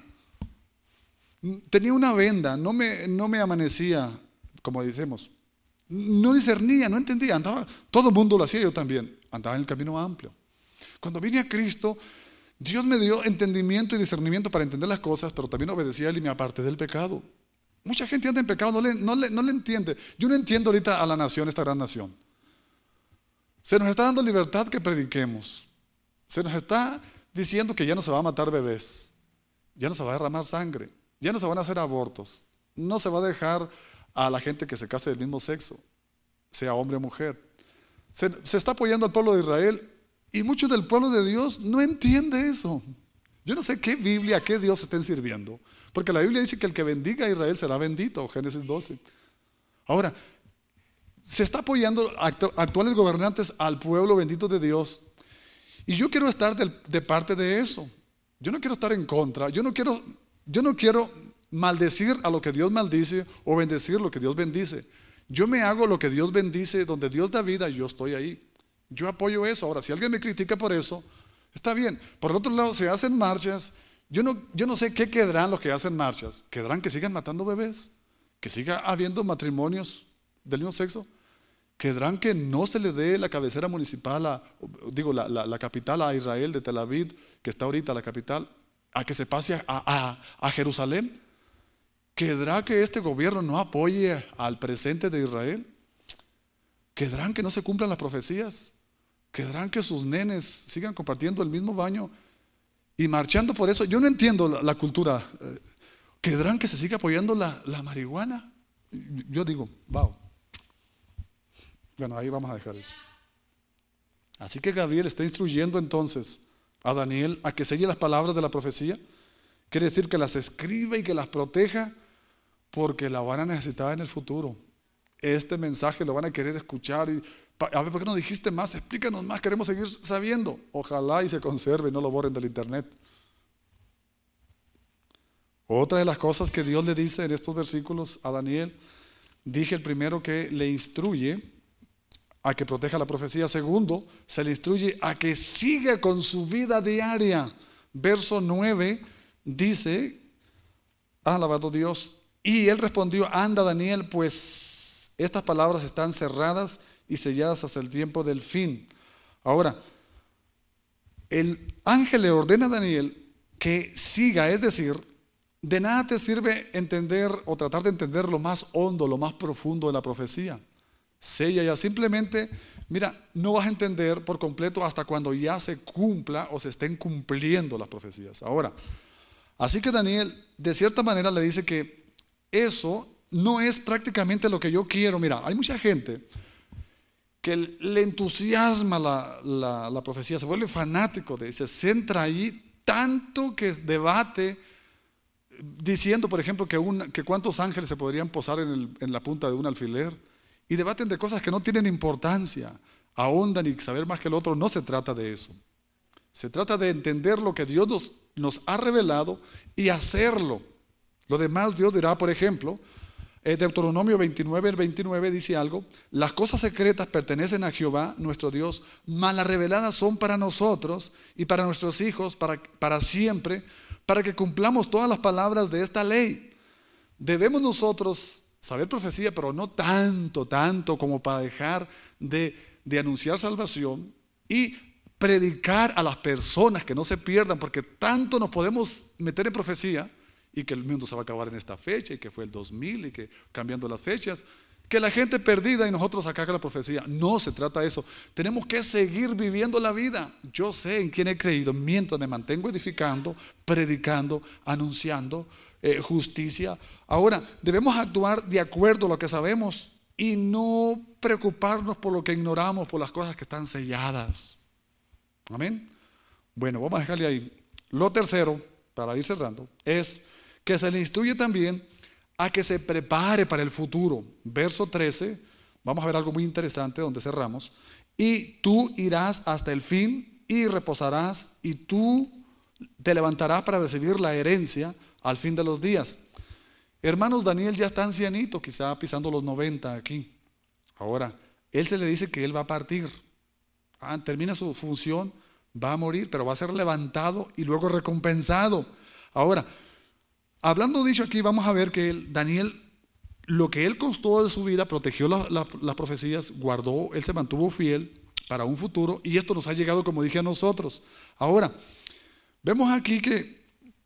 Tenía una venda, no me amanecía, como decimos, no discernía, no entendía, todo el mundo lo hacía, yo también, andaba en el camino amplio. Cuando vine a Cristo, Dios me dio entendimiento y discernimiento para entender las cosas, pero también obedecía a Él y me aparté del pecado. Mucha gente anda en pecado, no le entiende. Yo no entiendo ahorita a la nación, esta gran nación. Se nos está dando libertad que prediquemos. Se nos está diciendo que ya no se va a matar bebés, ya no se va a derramar sangre, ya no se van a hacer abortos, no se va a dejar a la gente que se case del mismo sexo, sea hombre o mujer. Se está apoyando al pueblo de Israel y muchos del pueblo de Dios no entiende eso. Yo no sé qué Biblia, qué Dios estén sirviendo. Porque la Biblia dice que el que bendiga a Israel será bendito, Génesis 12. Ahora, se está apoyando actuales gobernantes al pueblo bendito de Dios. Y yo quiero estar de parte de eso. Yo no quiero estar en contra. Yo no quiero maldecir a lo que Dios maldice o bendecir lo que Dios bendice. Yo me hago lo que Dios bendice, donde Dios da vida, yo estoy ahí. Yo apoyo eso. Ahora, si alguien me critica por eso, está bien. Por el otro lado, se hacen marchas. Yo no sé qué quedarán los que hacen marchas. ¿Quedarán que sigan matando bebés? ¿Que siga habiendo matrimonios del mismo sexo? ¿Quedarán que no se le dé la cabecera municipal, la capital a Israel de Tel Aviv, que está ahorita la capital, a que se pase a Jerusalén? ¿Quedará que este gobierno no apoye al presente de Israel? ¿Quedarán que no se cumplan las profecías? ¿Quedarán que sus nenes sigan compartiendo el mismo baño y marchando por eso? Yo no entiendo la cultura. ¿Quedarán que se siga apoyando la marihuana? Yo digo, wow. Bueno, ahí vamos a dejar eso. Así que Gabriel está instruyendo entonces a Daniel a que selle las palabras de la profecía. Quiere decir que las escriba y que las proteja, porque la van a necesitar en el futuro. Este mensaje lo van a querer escuchar y a ver, ¿por qué no dijiste más? Explícanos más, queremos seguir sabiendo. Ojalá y se conserve y no lo borren del internet. Otra de las cosas que Dios le dice en estos versículos a Daniel, dije el primero que le instruye a que proteja la profecía. Segundo, se le instruye a que siga con su vida diaria. Verso 9 dice, alabado Dios, y él respondió, anda Daniel, pues estas palabras están cerradas y selladas hasta el tiempo del fin. Ahora, el ángel le ordena a Daniel que siga, es decir, de nada te sirve entender o tratar de entender lo más hondo, lo más profundo de la profecía. Sella ya, simplemente, mira, no vas a entender por completo hasta cuando ya se cumpla o se estén cumpliendo las profecías. Ahora, así que Daniel, de cierta manera, le dice que eso no es prácticamente lo que yo quiero. Mira, hay mucha gente que le entusiasma la profecía, se vuelve fanático se centra ahí tanto que debate, diciendo, por ejemplo, que cuántos ángeles se podrían posar en la punta de un alfiler, y debaten de cosas que no tienen importancia, ahondan y saber más que el otro. No se trata de eso. Se trata de entender lo que Dios nos ha revelado y hacerlo. Lo demás Dios dirá, por ejemplo, Deuteronomio 29, el 29 dice algo: las cosas secretas pertenecen a Jehová nuestro Dios, mas las reveladas son para nosotros y para nuestros hijos para siempre, para que cumplamos todas las palabras de esta ley. Debemos nosotros saber profecía, pero no tanto como para dejar de anunciar salvación y predicar a las personas que no se pierdan, porque tanto nos podemos meter en profecía y que el mundo se va a acabar en esta fecha y que fue el 2000 y que cambiando las fechas, que la gente perdida y nosotros acá con la profecía. No se trata de eso. Tenemos que seguir viviendo la vida. Yo sé en quién he creído mientras me mantengo edificando, predicando, anunciando justicia. Ahora, debemos actuar de acuerdo a lo que sabemos y no preocuparnos por lo que ignoramos, por las cosas que están selladas. Amén. Bueno, vamos a dejarle ahí. Lo tercero, para ir cerrando, es que se le instruye también a que se prepare para el futuro. Verso 13, vamos a ver algo muy interesante donde cerramos. Y tú irás hasta el fin y reposarás, y tú te levantarás para recibir la herencia al fin de los días. Hermanos, Daniel ya está ancianito, quizá pisando los 90 aquí. Ahora, él se le dice que él va a partir. Termina su función, va a morir, pero va a ser levantado y luego recompensado. Ahora, hablando dicho aquí, vamos a ver que Daniel, lo que él costó de su vida, protegió las profecías, guardó, él se mantuvo fiel para un futuro, y esto nos ha llegado, como dije, a nosotros. Ahora, vemos aquí que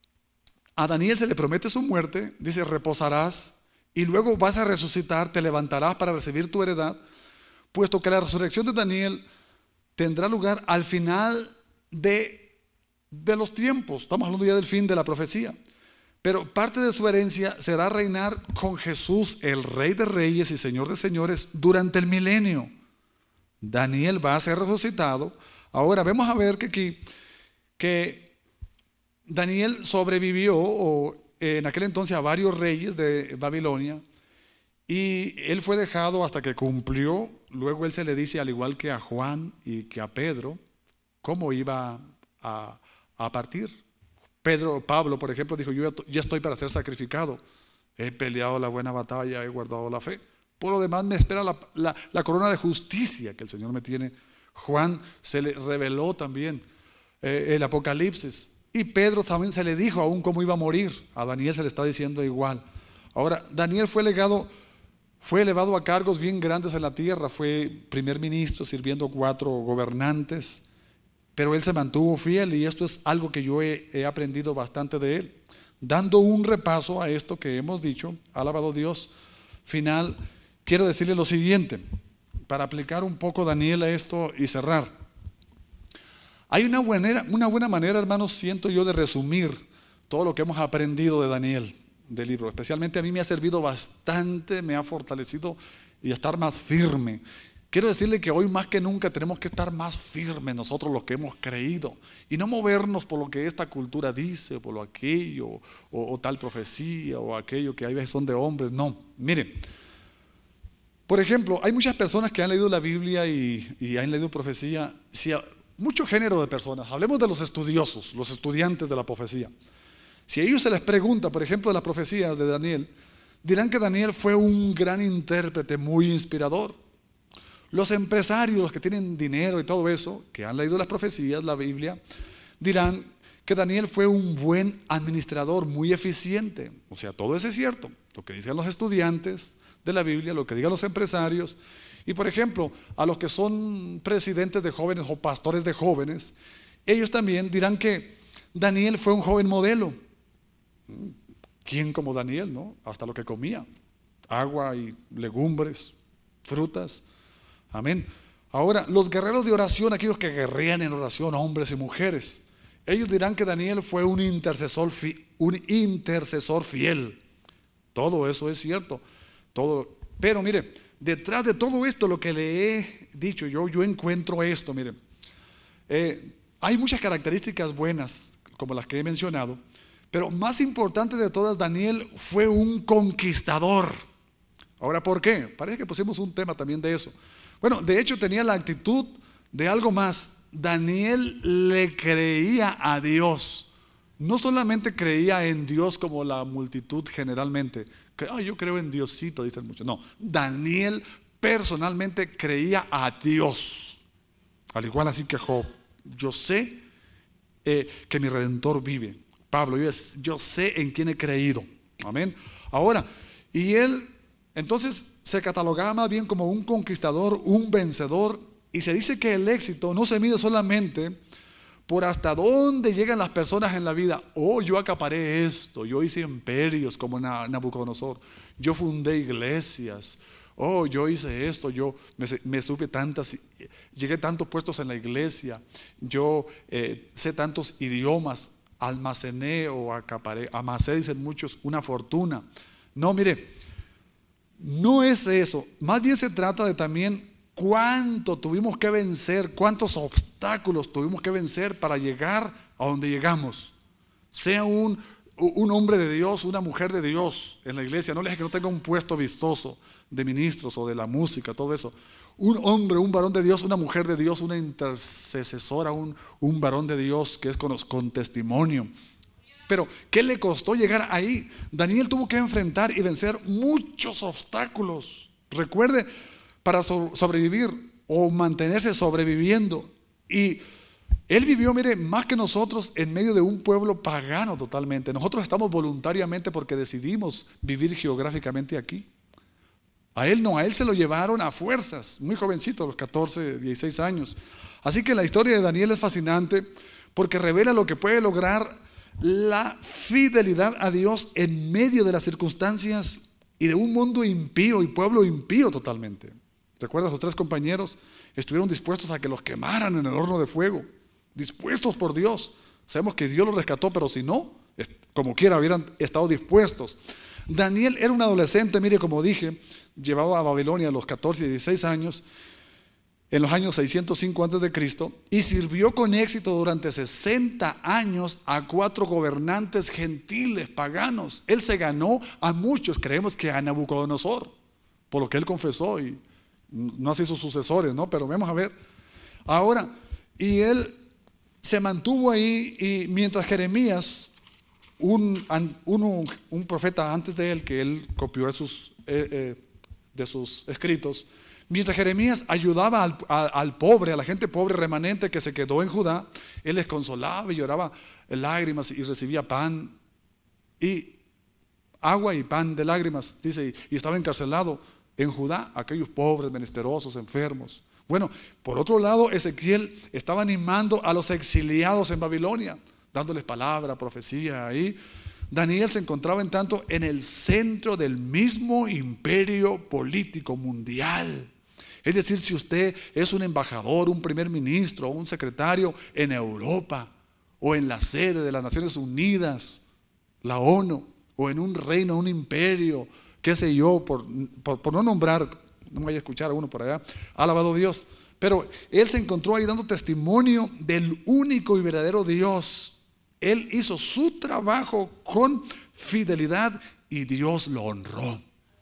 a Daniel se le promete su muerte, dice: reposarás y luego vas a resucitar, te levantarás para recibir tu heredad, puesto que la resurrección de Daniel tendrá lugar al final de los tiempos. Estamos hablando ya del fin de la profecía. Pero parte de su herencia será reinar con Jesús, el Rey de Reyes y Señor de Señores, durante el milenio. Daniel va a ser resucitado. Ahora vamos a ver que Daniel sobrevivió en aquel entonces a varios reyes de Babilonia, y él fue dejado hasta que cumplió. Luego él se le dice, al igual que a Juan y que a Pedro, cómo iba a partir. Pablo, por ejemplo, dijo: yo ya estoy para ser sacrificado, he peleado la buena batalla, he guardado la fe, por lo demás me espera la corona de justicia que el Señor me tiene. Juan se le reveló también el Apocalipsis, y Pedro también se le dijo aún cómo iba a morir. A Daniel se le está diciendo igual. Ahora, Daniel fue elevado a cargos bien grandes en la tierra, fue primer ministro sirviendo 4 gobernantes, pero él se mantuvo fiel, y esto es algo que yo he aprendido bastante de él. Dando un repaso a esto que hemos dicho, alabado Dios, final, quiero decirle lo siguiente, para aplicar un poco, Daniel, a esto y cerrar. Hay una buena manera, hermanos, siento yo, de resumir todo lo que hemos aprendido de Daniel, del libro. Especialmente a mí me ha servido bastante, me ha fortalecido y estar más firme. Quiero decirle que hoy más que nunca tenemos que estar más firmes nosotros, los que hemos creído, y no movernos por lo que esta cultura dice, por lo aquello, o tal profecía, o aquello que hay veces son de hombres. No, miren, por ejemplo, hay muchas personas que han leído la Biblia y han leído profecía. Mucho género de personas. Hablemos de los estudiosos, los estudiantes de la profecía. Si a ellos se les pregunta, por ejemplo, de las profecías de Daniel, dirán que Daniel fue un gran intérprete, muy inspirador. Los empresarios, los que tienen dinero y todo eso, que han leído las profecías, la Biblia, dirán que Daniel fue un buen administrador, muy eficiente. O sea, todo eso es cierto. Lo que dicen los estudiantes de la Biblia, lo que digan los empresarios. Y por ejemplo, a los que son presidentes de jóvenes o pastores de jóvenes, ellos también dirán que Daniel fue un joven modelo. ¿Quién como Daniel, no? Hasta lo que comía, agua y legumbres, frutas. Amén. Ahora, los guerreros de oración, aquellos que guerrean en oración, hombres y mujeres, ellos dirán que Daniel fue un intercesor fiel. Todo eso es cierto. Pero mire, detrás de todo esto, lo que le he dicho yo encuentro esto. Mire, hay muchas características buenas, como las que he mencionado, pero más importante de todas, Daniel fue un conquistador. Ahora, ¿por qué? Parece que pusimos un tema también de eso. Bueno, de hecho tenía la actitud de algo más. Daniel le creía a Dios. no solamente creía en Dios como la multitud generalmente, que yo creo en Diosito, dicen muchos. No, Daniel personalmente creía a Dios, al igual así que Job. Yo sé que mi Redentor vive. Pablo, yo sé en quién he creído. Amén. Ahora, y él entonces se catalogaba más bien como un conquistador, un vencedor, y se dice que el éxito no se mide solamente por hasta dónde llegan las personas en la vida. Yo acaparé esto, yo hice imperios como Nabucodonosor, yo fundé iglesias, yo hice esto, yo me supe tantas, llegué a tantos puestos en la iglesia, yo sé tantos idiomas, almacené o acaparé, amasé, dicen muchos, una fortuna. No, mire, no es eso, más bien se trata de también cuánto tuvimos que vencer, cuántos obstáculos tuvimos que vencer para llegar a donde llegamos. Sea un hombre de Dios, una mujer de Dios en la iglesia, no le dije que no tenga un puesto vistoso de ministros o de la música, todo eso. Un hombre, un varón de Dios, una mujer de Dios, una intercesora, un varón de Dios que es con testimonio. Pero ¿qué le costó llegar ahí? Daniel tuvo que enfrentar y vencer muchos obstáculos. Recuerde, para sobrevivir o mantenerse sobreviviendo. Y él vivió, mire, más que nosotros en medio de un pueblo pagano totalmente. Nosotros estamos voluntariamente porque decidimos vivir geográficamente aquí. A él no, a él se lo llevaron a fuerzas, muy jovencito, a los 14, 16 años. Así que la historia de Daniel es fascinante porque revela lo que puede lograr la fidelidad a Dios en medio de las circunstancias y de un mundo impío y pueblo impío totalmente. ¿Recuerdas? Sus 3 compañeros estuvieron dispuestos a que los quemaran en el horno de fuego, dispuestos por Dios. Sabemos que Dios los rescató, pero si no, como quiera hubieran estado dispuestos. Daniel era un adolescente, mire, como dije, llevado a Babilonia a los 14 y 16 años, en los años 605 a.C., y sirvió con éxito durante 60 años a 4 gobernantes gentiles, paganos. Él se ganó a muchos, creemos que a Nabucodonosor, por lo que él confesó, y no así sus sucesores, ¿no? Pero vamos a ver. Ahora, y él se mantuvo ahí, y mientras Jeremías, un profeta antes de él, que él copió de sus escritos, mientras Jeremías ayudaba al pobre, a la gente pobre remanente que se quedó en Judá, él les consolaba y lloraba lágrimas y recibía pan y agua y pan de lágrimas, dice, y estaba encarcelado en Judá, aquellos pobres, menesterosos, enfermos. Bueno, por otro lado, Ezequiel estaba animando a los exiliados en Babilonia, dándoles palabra, profecía ahí. Daniel se encontraba en tanto en el centro del mismo imperio político mundial. Es decir, si usted es un embajador, un primer ministro, un secretario en Europa o en la sede de las Naciones Unidas, la ONU, o en un reino, un imperio, qué sé yo, por no nombrar, no me vaya a escuchar a uno por allá, alabado Dios, pero él se encontró ahí dando testimonio del único y verdadero Dios. Él hizo su trabajo con fidelidad y Dios lo honró.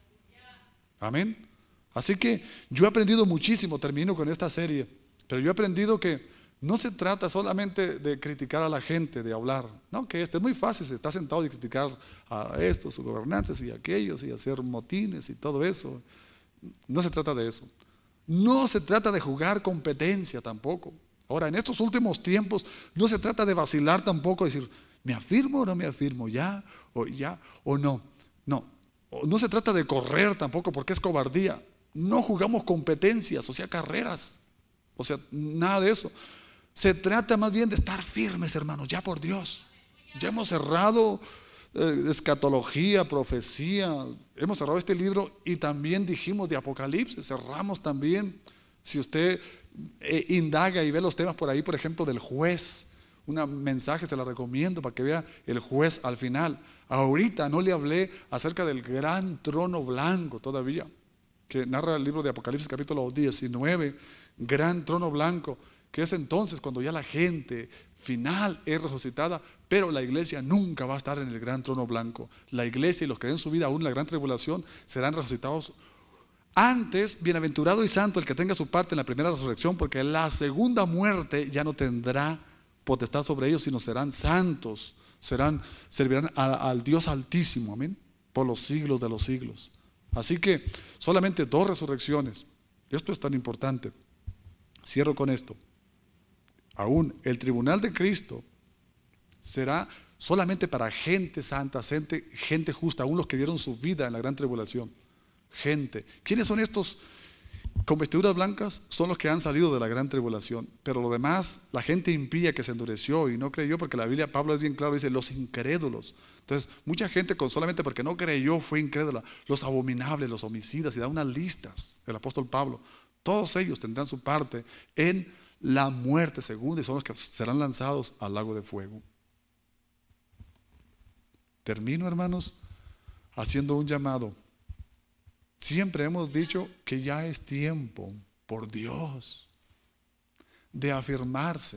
Amén. Así que yo he aprendido muchísimo, termino con esta serie, pero yo he aprendido que no se trata solamente de criticar a la gente, de hablar. No, que es muy fácil, se está sentado y criticar a estos gobernantes y aquellos y hacer motines y todo eso. No se trata de eso. No se trata de jugar competencia tampoco. Ahora, en estos últimos tiempos no se trata de vacilar tampoco, decir, ¿me afirmo o no me afirmo? ¿Ya o no? No. No se trata de correr tampoco porque es cobardía. No jugamos competencias, o sea, carreras. O sea, nada de eso. Se trata más bien de estar firmes, hermanos, ya por Dios. Ya hemos cerrado escatología, profecía, hemos cerrado este libro y también dijimos de Apocalipsis, cerramos también. Si usted indaga y ve los temas por ahí, por ejemplo, del juez, un mensaje se la recomiendo para que vea el juez al final. Ahorita no le hablé acerca del gran trono blanco todavía, que narra el libro de Apocalipsis capítulo 19, gran trono blanco, que es entonces cuando ya la gente final es resucitada, pero la iglesia nunca va a estar en el gran trono blanco. La iglesia y los que den su vida aún en la gran tribulación serán resucitados antes. Bienaventurado y santo el que tenga su parte en la primera resurrección, porque la segunda muerte ya no tendrá potestad sobre ellos, sino serán santos, servirán al Dios Altísimo, amén, por los siglos de los siglos. Así que solamente 2 resurrecciones. Esto es tan importante. Cierro con esto. Aún el tribunal de Cristo será solamente para gente santa, gente justa, aún los que dieron su vida en la gran tribulación. Gente. ¿Quiénes son estos con vestiduras blancas? Son los que han salido de la gran tribulación. Pero lo demás, la gente impía que se endureció y no creyó, porque la Biblia, Pablo es bien claro, dice los incrédulos. Entonces, mucha gente solamente porque no creyó fue incrédula. Los abominables, los homicidas, y da unas listas el apóstol Pablo. Todos ellos tendrán su parte en la muerte segunda y son los que serán lanzados al lago de fuego. Termino, hermanos, haciendo un llamado. Siempre hemos dicho que ya es tiempo, por Dios, de afirmarse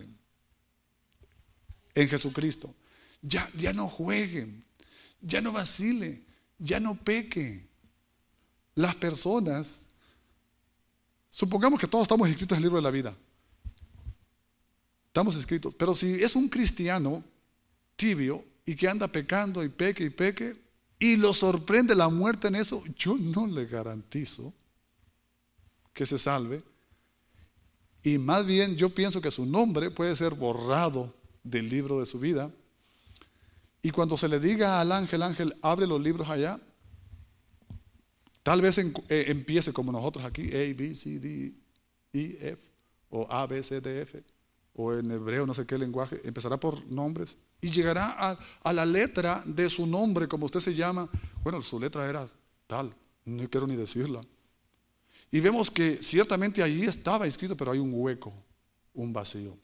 en Jesucristo. Ya no jueguen, ya no vacile, ya no peque. Las personas, supongamos que todos estamos inscritos en el libro de la vida. Estamos escritos, pero si es un cristiano tibio y que anda pecando y peque, y lo sorprende la muerte en eso, yo no le garantizo que se salve. Y más bien yo pienso que su nombre puede ser borrado del libro de su vida. Y cuando se le diga al ángel, abre los libros allá, tal vez empiece como nosotros aquí, A, B, C, D, E, F, o A, B, C, D, F, o en hebreo, no sé qué lenguaje, empezará por nombres. Y llegará a la letra de su nombre, como usted se llama. Bueno, su letra era tal, no quiero ni decirla. Y vemos que ciertamente allí estaba escrito, pero hay un hueco, un vacío.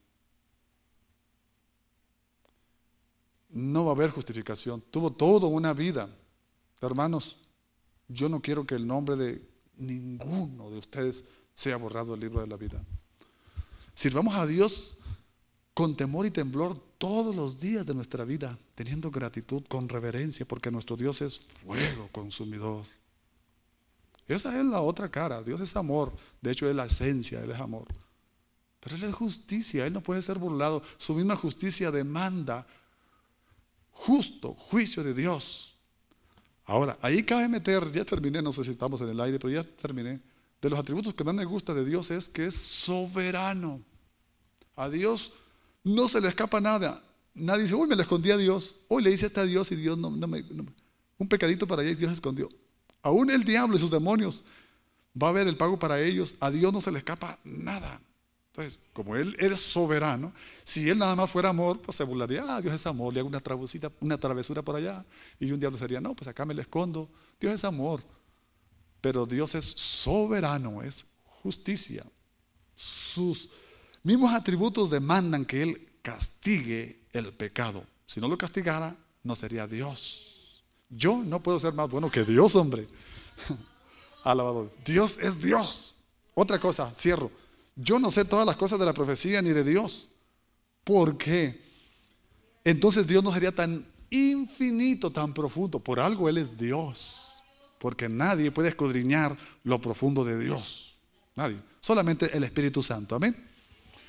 No va a haber justificación. Tuvo toda una vida. Hermanos, yo no quiero que el nombre de ninguno de ustedes sea borrado del libro de la vida. Sirvamos a Dios con temor y temblor todos los días de nuestra vida, teniendo gratitud, con reverencia, porque nuestro Dios es fuego consumidor. Esa es la otra cara. Dios es amor. De hecho, es la esencia, Él es amor. Pero Él es justicia, Él no puede ser burlado. Su misma justicia demanda justo juicio de Dios. Ahora, ahí cabe meter, ya terminé, no sé si estamos en el aire, pero ya terminé. De los atributos que más me gusta de Dios es que es soberano. A Dios no se le escapa nada. Nadie dice, uy, me lo escondí a Dios. Hoy le hice esto a Dios y Dios no un pecadito para allá y Dios escondió. Aún el diablo y sus demonios va a haber el pago para ellos. A Dios no se le escapa nada. Entonces, como Él es soberano, si Él nada más fuera amor, pues se burlaría, Dios es amor, le hago una travesura por allá. Y un diablo sería, no, pues acá me le escondo. Dios es amor. Pero Dios es soberano, es justicia. Sus mismos atributos demandan que Él castigue el pecado. Si no lo castigara, no sería Dios. Yo no puedo ser más bueno que Dios, hombre. Alabado. Dios es Dios. Otra cosa, cierro. Yo no sé todas las cosas de la profecía ni de Dios. ¿Por qué? Entonces Dios no sería tan infinito, tan profundo. Por algo Él es Dios. Porque nadie puede escudriñar lo profundo de Dios. Nadie. Solamente el Espíritu Santo. Amén.